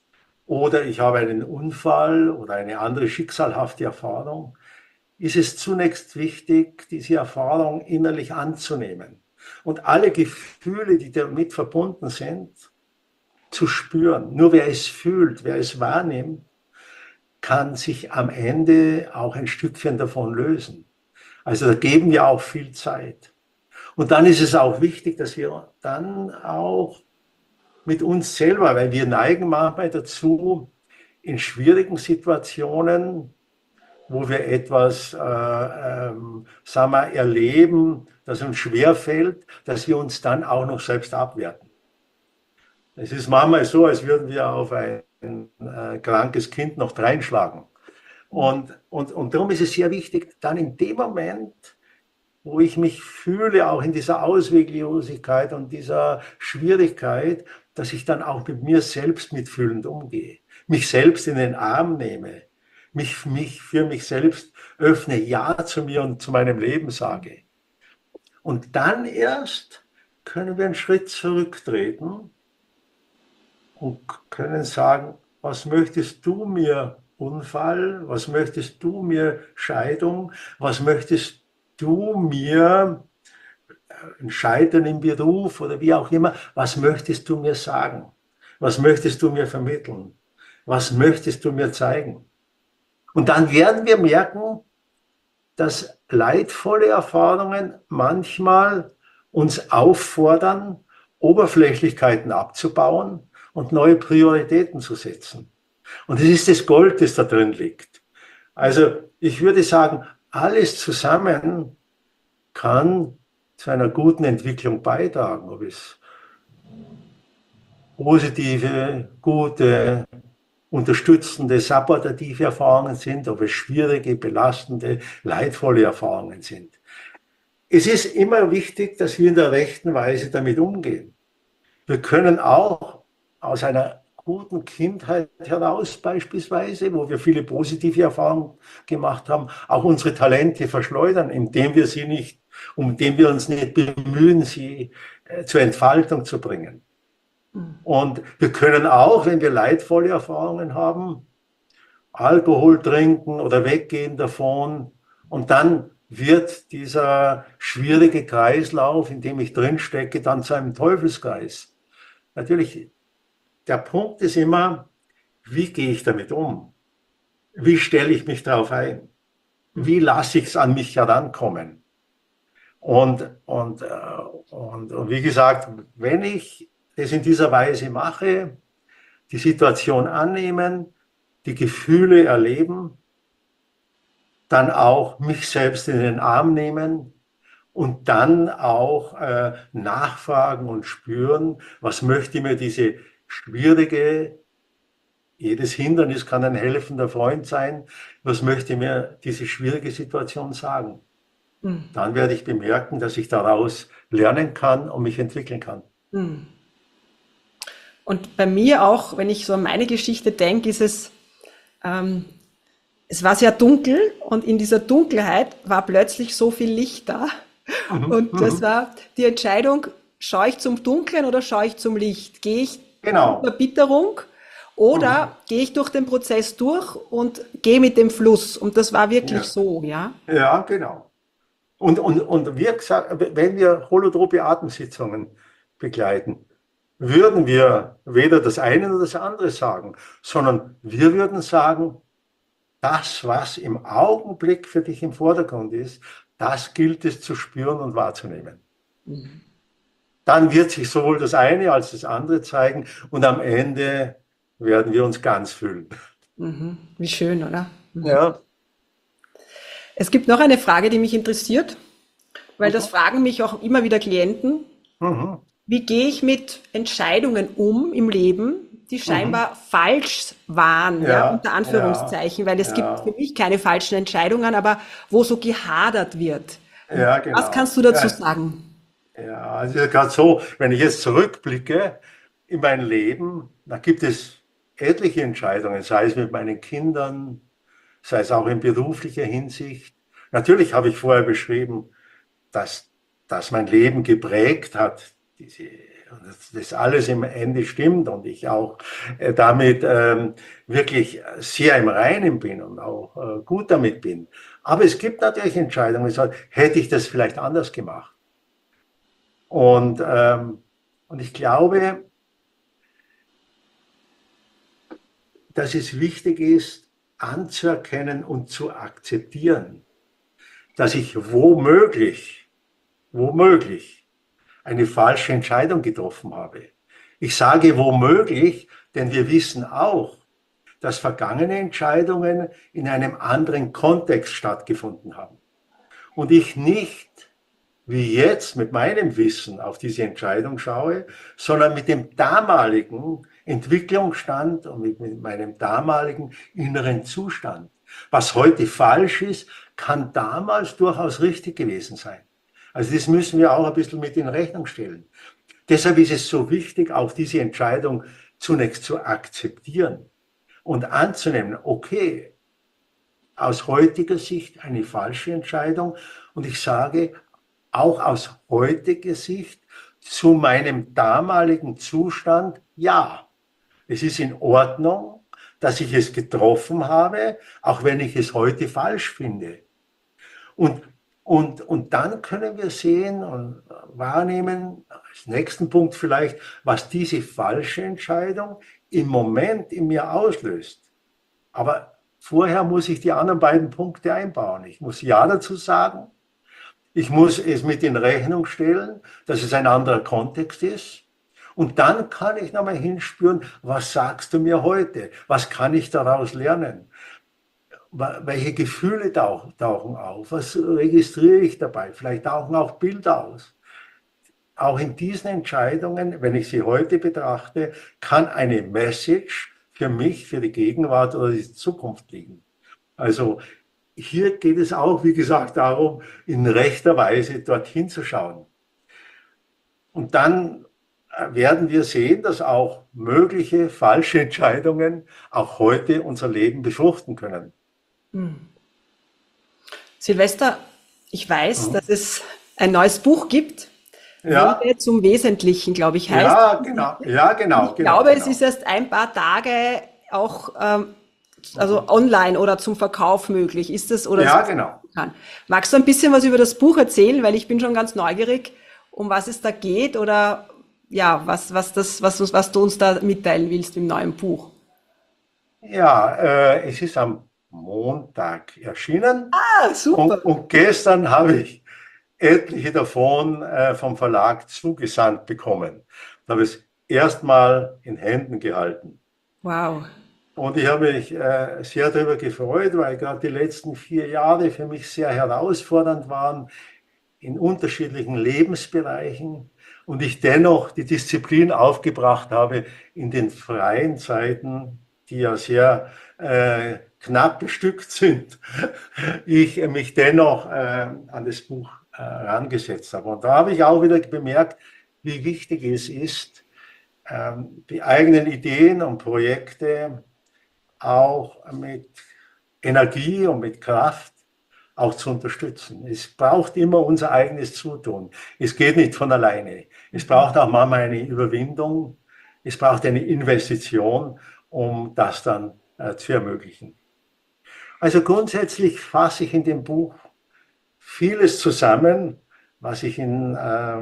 oder ich habe einen Unfall oder eine andere schicksalhafte Erfahrung, ist es zunächst wichtig, diese Erfahrung innerlich anzunehmen und alle Gefühle, die damit verbunden sind, zu spüren. Nur wer es fühlt, wer es wahrnimmt, kann sich am Ende auch ein Stückchen davon lösen. Also da geben wir auch viel Zeit. Und dann ist es auch wichtig, dass wir dann auch mit uns selber, weil wir neigen manchmal dazu, in schwierigen Situationen, wo wir etwas sagen wir, erleben, das uns schwerfällt, dass wir uns dann auch noch selbst abwerten. Es ist manchmal so, als würden wir auf ein krankes Kind noch dreinschlagen. Und darum ist es sehr wichtig, dann in dem Moment, wo ich mich fühle, auch in dieser Ausweglosigkeit und dieser Schwierigkeit, dass ich dann auch mit mir selbst mitfühlend umgehe, mich selbst in den Arm nehme, mich für mich selbst öffne, Ja zu mir und zu meinem Leben sage. Und dann erst können wir einen Schritt zurücktreten und können sagen, was möchtest du mir Unfall, was möchtest du mir Scheidung, was möchtest du mir ein Scheitern im Beruf oder wie auch immer, was möchtest du mir sagen? Was möchtest du mir vermitteln? Was möchtest du mir zeigen? Und dann werden wir merken, dass leidvolle Erfahrungen manchmal uns auffordern, Oberflächlichkeiten abzubauen und neue Prioritäten zu setzen. Und das ist das Gold, das da drin liegt. Also ich würde sagen, alles zusammen kann zu einer guten Entwicklung beitragen, ob es positive, gute, unterstützende, supportative Erfahrungen sind, ob es schwierige, belastende, leidvolle Erfahrungen sind. Es ist immer wichtig, dass wir in der rechten Weise damit umgehen. Wir können auch aus einer guten Kindheit heraus beispielsweise, wo wir viele positive Erfahrungen gemacht haben, auch unsere Talente verschleudern, indem wir uns nicht bemühen, sie zur Entfaltung zu bringen. Und wir können auch, wenn wir leidvolle Erfahrungen haben, Alkohol trinken oder weggehen davon. Und dann wird dieser schwierige Kreislauf, in dem ich drinstecke, dann zu einem Teufelskreis. Natürlich, der Punkt ist immer, wie gehe ich damit um? Wie stelle ich mich darauf ein? Wie lasse ich es an mich herankommen? Und wie gesagt, wenn ich das in dieser Weise mache, die Situation annehmen, die Gefühle erleben, dann auch mich selbst in den Arm nehmen und dann auch nachfragen und spüren, was möchte mir diese schwierige, jedes Hindernis kann ein helfender Freund sein, was möchte mir diese schwierige Situation sagen. Dann werde ich bemerken, dass ich daraus lernen kann und mich entwickeln kann. Und bei mir auch, wenn ich so an meine Geschichte denke, ist es war sehr dunkel und in dieser Dunkelheit war plötzlich so viel Licht da. Und das war die Entscheidung, schaue ich zum Dunklen oder schaue ich zum Licht? Gehe ich in Verbitterung oder gehe ich durch den Prozess durch und gehe mit dem Fluss? Und das war wirklich so, ja? Ja, genau. Und wie gesagt, wenn wir holotrope Atemsitzungen begleiten, würden wir weder das eine noch das andere sagen, sondern wir würden sagen, das, was im Augenblick für dich im Vordergrund ist, das gilt es zu spüren und wahrzunehmen. Dann wird sich sowohl das eine als das andere zeigen und am Ende werden wir uns ganz fühlen. Wie schön, oder? Ja. Es gibt noch eine Frage, die mich interessiert, weil das fragen mich auch immer wieder Klienten. Wie gehe ich mit Entscheidungen um im Leben, die scheinbar falsch waren, ja, unter Anführungszeichen, weil es gibt für mich keine falschen Entscheidungen, aber wo so gehadert wird. Ja, genau. Was kannst du dazu sagen? Ja, also gerade so, wenn ich jetzt zurückblicke in mein Leben, da gibt es etliche Entscheidungen, sei es mit meinen Kindern, sei es auch in beruflicher Hinsicht. Natürlich habe ich vorher beschrieben, dass mein Leben geprägt hat, diese das alles im Ende stimmt und ich auch damit wirklich sehr im Reinen bin und auch gut damit bin. Aber es gibt natürlich Entscheidungen, ich sage, hätte ich das vielleicht anders gemacht. Und, und ich glaube, dass es wichtig ist, anzuerkennen und zu akzeptieren, dass ich womöglich eine falsche Entscheidung getroffen habe. Ich sage womöglich, denn wir wissen auch, dass vergangene Entscheidungen in einem anderen Kontext stattgefunden haben. Und ich nicht wie jetzt mit meinem Wissen auf diese Entscheidung schaue, sondern mit dem damaligen Entwicklungsstand und mit meinem damaligen inneren Zustand. Was heute falsch ist, kann damals durchaus richtig gewesen sein. Also das müssen wir auch ein bisschen mit in Rechnung stellen. Deshalb ist es so wichtig, auch diese Entscheidung zunächst zu akzeptieren und anzunehmen, okay, aus heutiger Sicht eine falsche Entscheidung. Und ich sage, auch aus heutiger Sicht zu meinem damaligen Zustand, ja, es ist in Ordnung, dass ich es getroffen habe, auch wenn ich es heute falsch finde. Und dann können wir sehen und wahrnehmen, als nächsten Punkt vielleicht, was diese falsche Entscheidung im Moment in mir auslöst. Aber vorher muss ich die anderen beiden Punkte einbauen. Ich muss Ja dazu sagen. Ich muss es mit in Rechnung stellen, dass es ein anderer Kontext ist. Und dann kann ich nochmal hinspüren, was sagst du mir heute? Was kann ich daraus lernen? Welche Gefühle tauchen auf? Was registriere ich dabei? Vielleicht tauchen auch Bilder aus. Auch in diesen Entscheidungen, wenn ich sie heute betrachte, kann eine Message für mich, für die Gegenwart oder die Zukunft liegen. Also hier geht es auch, wie gesagt, darum, in rechter Weise dorthin zu schauen. Und dann werden wir sehen, dass auch mögliche falsche Entscheidungen auch heute unser Leben befruchten können. Silvester, ich weiß, dass es ein neues Buch gibt. Ja, Wege zum Wesentlichen, glaube ich, heißt. ja, genau, ja, genau, Ich genau, glaube, es genau. ist erst ein paar Tage auch also online oder zum Verkauf möglich. Ist das oder so? Ja, genau. Magst du ein bisschen was über das Buch erzählen? Weil ich bin schon ganz neugierig, um was es da geht oder ja, was du uns da mitteilen willst im neuen Buch. Ja, es ist am Montag erschienen Ah, super. und gestern habe ich etliche davon vom Verlag zugesandt bekommen. Da habe ich es erstmal in Händen gehalten. Wow. Und ich habe mich sehr darüber gefreut, weil gerade die letzten 4 Jahre für mich sehr herausfordernd waren in unterschiedlichen Lebensbereichen und ich dennoch die Disziplin aufgebracht habe, in den freien Zeiten, die ja sehr knapp bestückt sind, ich mich dennoch an das Buch herangesetzt habe. Und da habe ich auch wieder bemerkt, wie wichtig es ist, die eigenen Ideen und Projekte auch mit Energie und mit Kraft auch zu unterstützen. Es braucht immer unser eigenes Zutun. Es geht nicht von alleine. Es braucht auch manchmal eine Überwindung. Es braucht eine Investition, um das dann zu ermöglichen. Also grundsätzlich fasse ich in dem Buch vieles zusammen, was ich in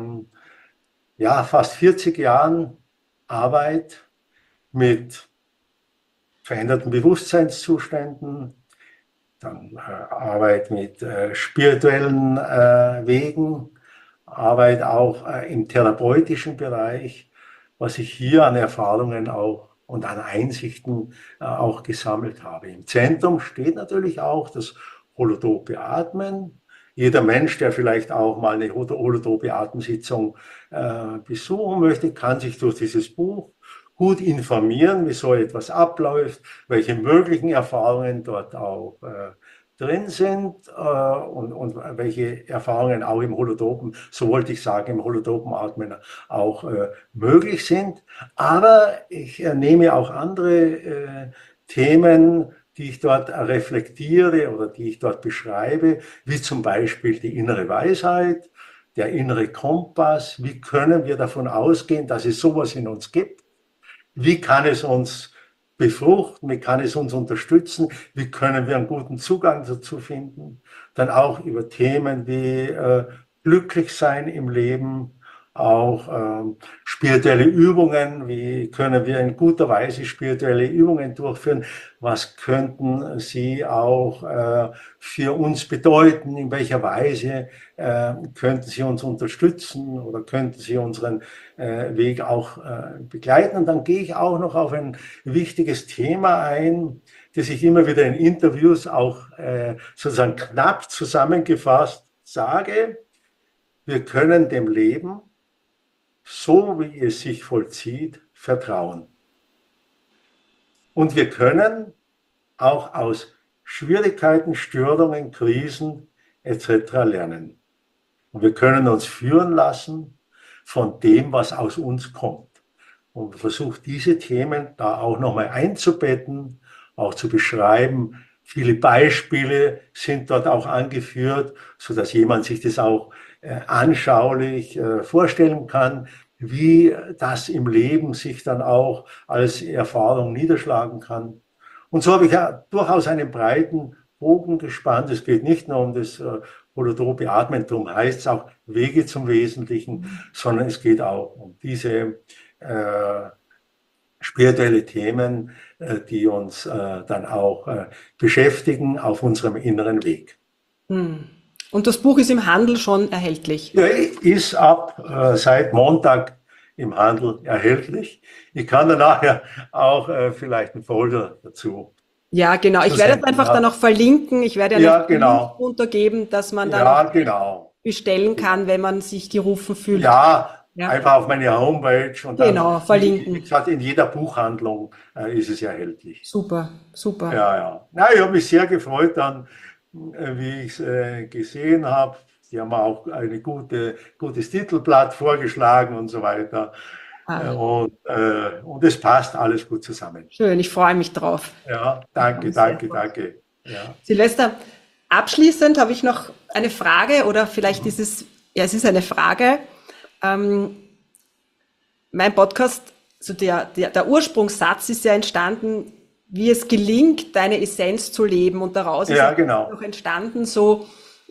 ja, fast 40 Jahren Arbeit mit veränderten Bewusstseinszuständen, dann Arbeit mit spirituellen Wegen, Arbeit auch im therapeutischen Bereich, was ich hier an Erfahrungen auch und an Einsichten auch gesammelt habe. Im Zentrum steht natürlich auch das holotrope Atmen. Jeder Mensch, der vielleicht auch mal eine holotrope Atemsitzung besuchen möchte, kann sich durch dieses Buch gut informieren, wie so etwas abläuft, welche möglichen Erfahrungen dort auch drin sind und welche Erfahrungen auch im Holotropen, so wollte ich sagen, im holotropen Atmen auch möglich sind. Aber ich nehme auch andere Themen, die ich dort reflektiere oder die ich dort beschreibe, wie zum Beispiel die innere Weisheit, der innere Kompass? Wie können wir davon ausgehen, dass es sowas in uns gibt? Wie kann es uns befruchten? Wie kann es uns unterstützen? Wie können wir einen guten Zugang dazu finden? Dann auch über Themen wie glücklich sein im Leben, auch spirituelle Übungen. Wie können wir in guter Weise spirituelle Übungen durchführen? Was könnten sie auch für uns bedeuten? In welcher Weise könnten sie uns unterstützen oder könnten sie unseren Weg auch begleiten? Und dann gehe ich auch noch auf ein wichtiges Thema ein, das ich immer wieder in Interviews auch sozusagen knapp zusammengefasst sage. Wir können dem Leben, so wie es sich vollzieht, vertrauen. Und wir können auch aus Schwierigkeiten, Störungen, Krisen etc. lernen. Und wir können uns führen lassen von dem, was aus uns kommt. Und versucht diese Themen da auch nochmal einzubetten, auch zu beschreiben. Viele Beispiele sind dort auch angeführt, sodass jemand sich das auch anschaulich vorstellen kann, wie das im Leben sich dann auch als Erfahrung niederschlagen kann. Und so habe ich ja durchaus einen breiten Bogen gespannt. Es geht nicht nur um das holotrope Atmen, darum heißt es auch Wege zum Wesentlichen, sondern es geht auch um diese spirituelle Themen, die uns dann auch beschäftigen auf unserem inneren Weg. Und das Buch ist im Handel schon erhältlich. Ja, ist seit Montag im Handel erhältlich. Ich kann dann nachher auch vielleicht einen Folder dazu. Ja, genau. Ich werde es einfach dann auch verlinken. Ich werde einen Link runtergeben, dass man dann auch bestellen kann, wenn man sich gerufen fühlt. Ja, einfach auf meine Homepage und dann verlinken. Wie gesagt, in jeder Buchhandlung ist es erhältlich. Super, super. Ja. Na, ich habe mich sehr gefreut dann, wie ich es gesehen habe. Sie haben auch ein gutes Titelblatt vorgeschlagen und so weiter. Und es passt alles gut zusammen. Schön, ich freue mich drauf. Ja, danke. Ja. Silvester, abschließend habe ich noch eine Frage oder vielleicht ist es ist eine Frage. Mein Podcast, so der Ursprungssatz ist ja entstanden, wie es gelingt, deine Essenz zu leben. Und daraus ist noch entstanden, so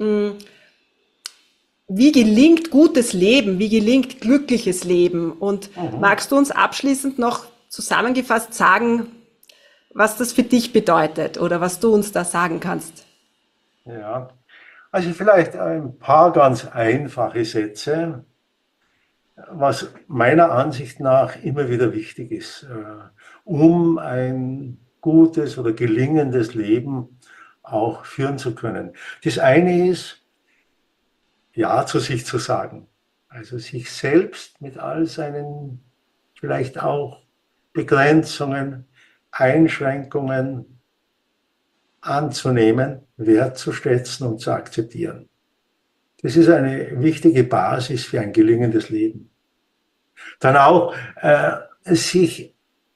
wie gelingt gutes Leben, wie gelingt glückliches Leben. Und magst du uns abschließend noch zusammengefasst sagen, was das für dich bedeutet oder was du uns da sagen kannst? Ja, also vielleicht ein paar ganz einfache Sätze, was meiner Ansicht nach immer wieder wichtig ist, um ein gutes oder gelingendes Leben auch führen zu können. Das eine ist, Ja zu sich zu sagen. Also sich selbst mit all seinen vielleicht auch Begrenzungen, Einschränkungen anzunehmen, wertzuschätzen und zu akzeptieren. Das ist eine wichtige Basis für ein gelingendes Leben. Dann auch sich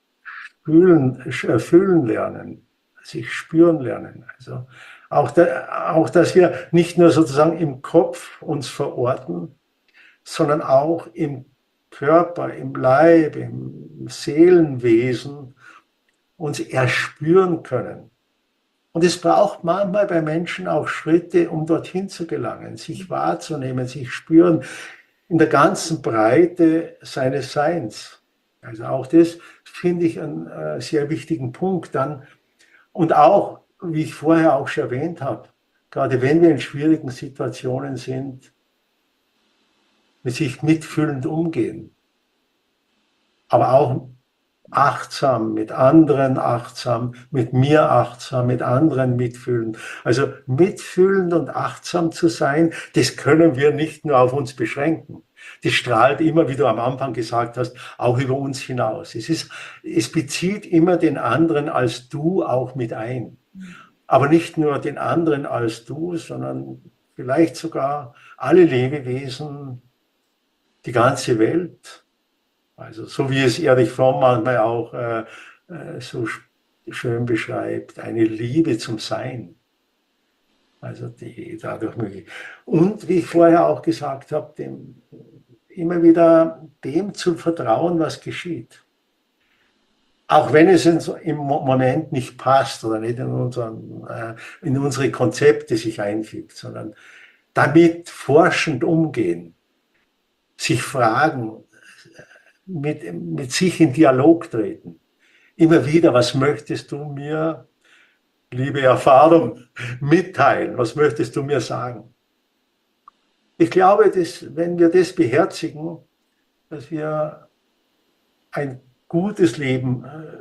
fühlen lernen, sich spüren lernen. Also auch, dass wir nicht nur sozusagen im Kopf uns verorten, sondern auch im Körper, im Leib, im Seelenwesen uns erspüren können. Und es braucht manchmal bei Menschen auch Schritte, um dorthin zu gelangen, sich wahrzunehmen, sich spüren in der ganzen Breite seines Seins. Also auch das finde ich einen sehr wichtigen Punkt dann. Und auch, wie ich vorher auch schon erwähnt habe, gerade wenn wir in schwierigen Situationen sind, mit sich mitfühlend umgehen. Aber auch achtsam, mit anderen achtsam, mit mir achtsam, mit anderen mitfühlen. Also mitfühlend und achtsam zu sein, das können wir nicht nur auf uns beschränken. Das strahlt immer, wie du am Anfang gesagt hast, auch über uns hinaus. Es bezieht immer den anderen als du auch mit ein. Aber nicht nur den anderen als du, sondern vielleicht sogar alle Lebewesen, die ganze Welt. Also so wie es Erich Fromm manchmal auch so schön beschreibt, eine Liebe zum Sein. Also die dadurch möglich. Und wie ich vorher auch gesagt habe, immer wieder dem zu vertrauen, was geschieht. Auch wenn es uns im Moment nicht passt oder nicht in unsere Konzepte sich einfügt, sondern damit forschend umgehen, sich fragen, mit sich in Dialog treten. Immer wieder, was möchtest du mir, liebe Erfahrung, mitteilen? Was möchtest du mir sagen? Ich glaube, wenn wir das beherzigen, dass wir ein gutes Leben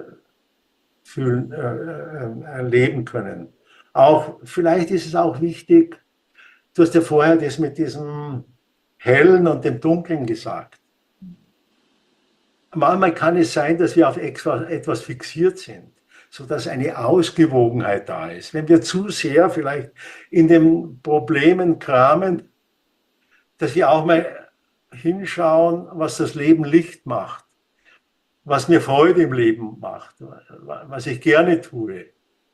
leben können. Auch, vielleicht ist es auch wichtig, du hast ja vorher das mit diesem Hellen und dem Dunklen gesagt. Manchmal kann es sein, dass wir auf etwas fixiert sind, sodass eine Ausgewogenheit da ist. Wenn wir zu sehr vielleicht in den Problemen kramen, dass wir auch mal hinschauen, was das Leben Licht macht, was mir Freude im Leben macht, was ich gerne tue.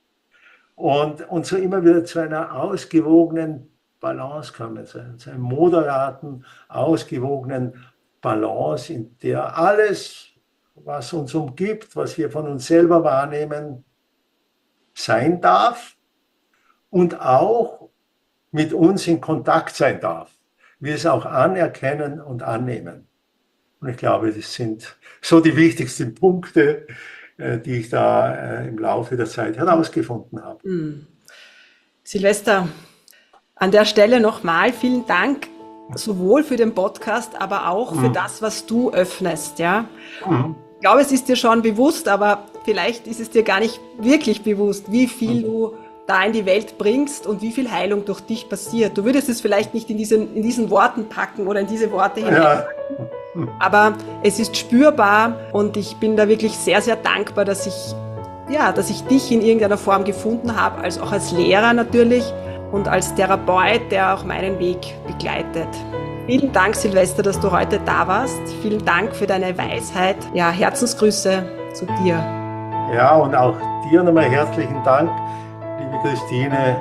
Und so immer wieder zu einer ausgewogenen Balance kommen, zu einer moderaten, ausgewogenen Balance, in der alles, was uns umgibt, was wir von uns selber wahrnehmen, sein darf und auch mit uns in Kontakt sein darf. Wir es auch anerkennen und annehmen. Und ich glaube, das sind so die wichtigsten Punkte, die ich da im Laufe der Zeit herausgefunden habe. Silvester, an der Stelle nochmal vielen Dank, sowohl für den Podcast, aber auch für das, was du öffnest. Ja? Ich glaube, es ist dir schon bewusst, aber vielleicht ist es dir gar nicht wirklich bewusst, wie viel du da in die Welt bringst und wie viel Heilung durch dich passiert. Du würdest es vielleicht nicht in diesen Worten packen oder in diese Worte hinein. Aber es ist spürbar und ich bin da wirklich sehr, sehr dankbar, dass ich dich in irgendeiner Form gefunden habe, auch als Lehrer natürlich und als Therapeut, der auch meinen Weg begleitet. Vielen Dank, Silvester, dass du heute da warst. Vielen Dank für deine Weisheit. Ja, Herzensgrüße zu dir. Ja, und auch dir nochmal herzlichen Dank, liebe Christine.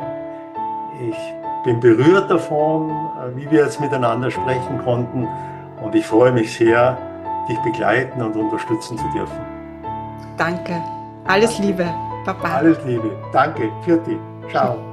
Ich bin berührt davon, wie wir jetzt miteinander sprechen konnten. Und ich freue mich sehr, dich begleiten und unterstützen zu dürfen. Danke. Alles Liebe. Baba. Alles Liebe. Danke. Für dich. Ciao.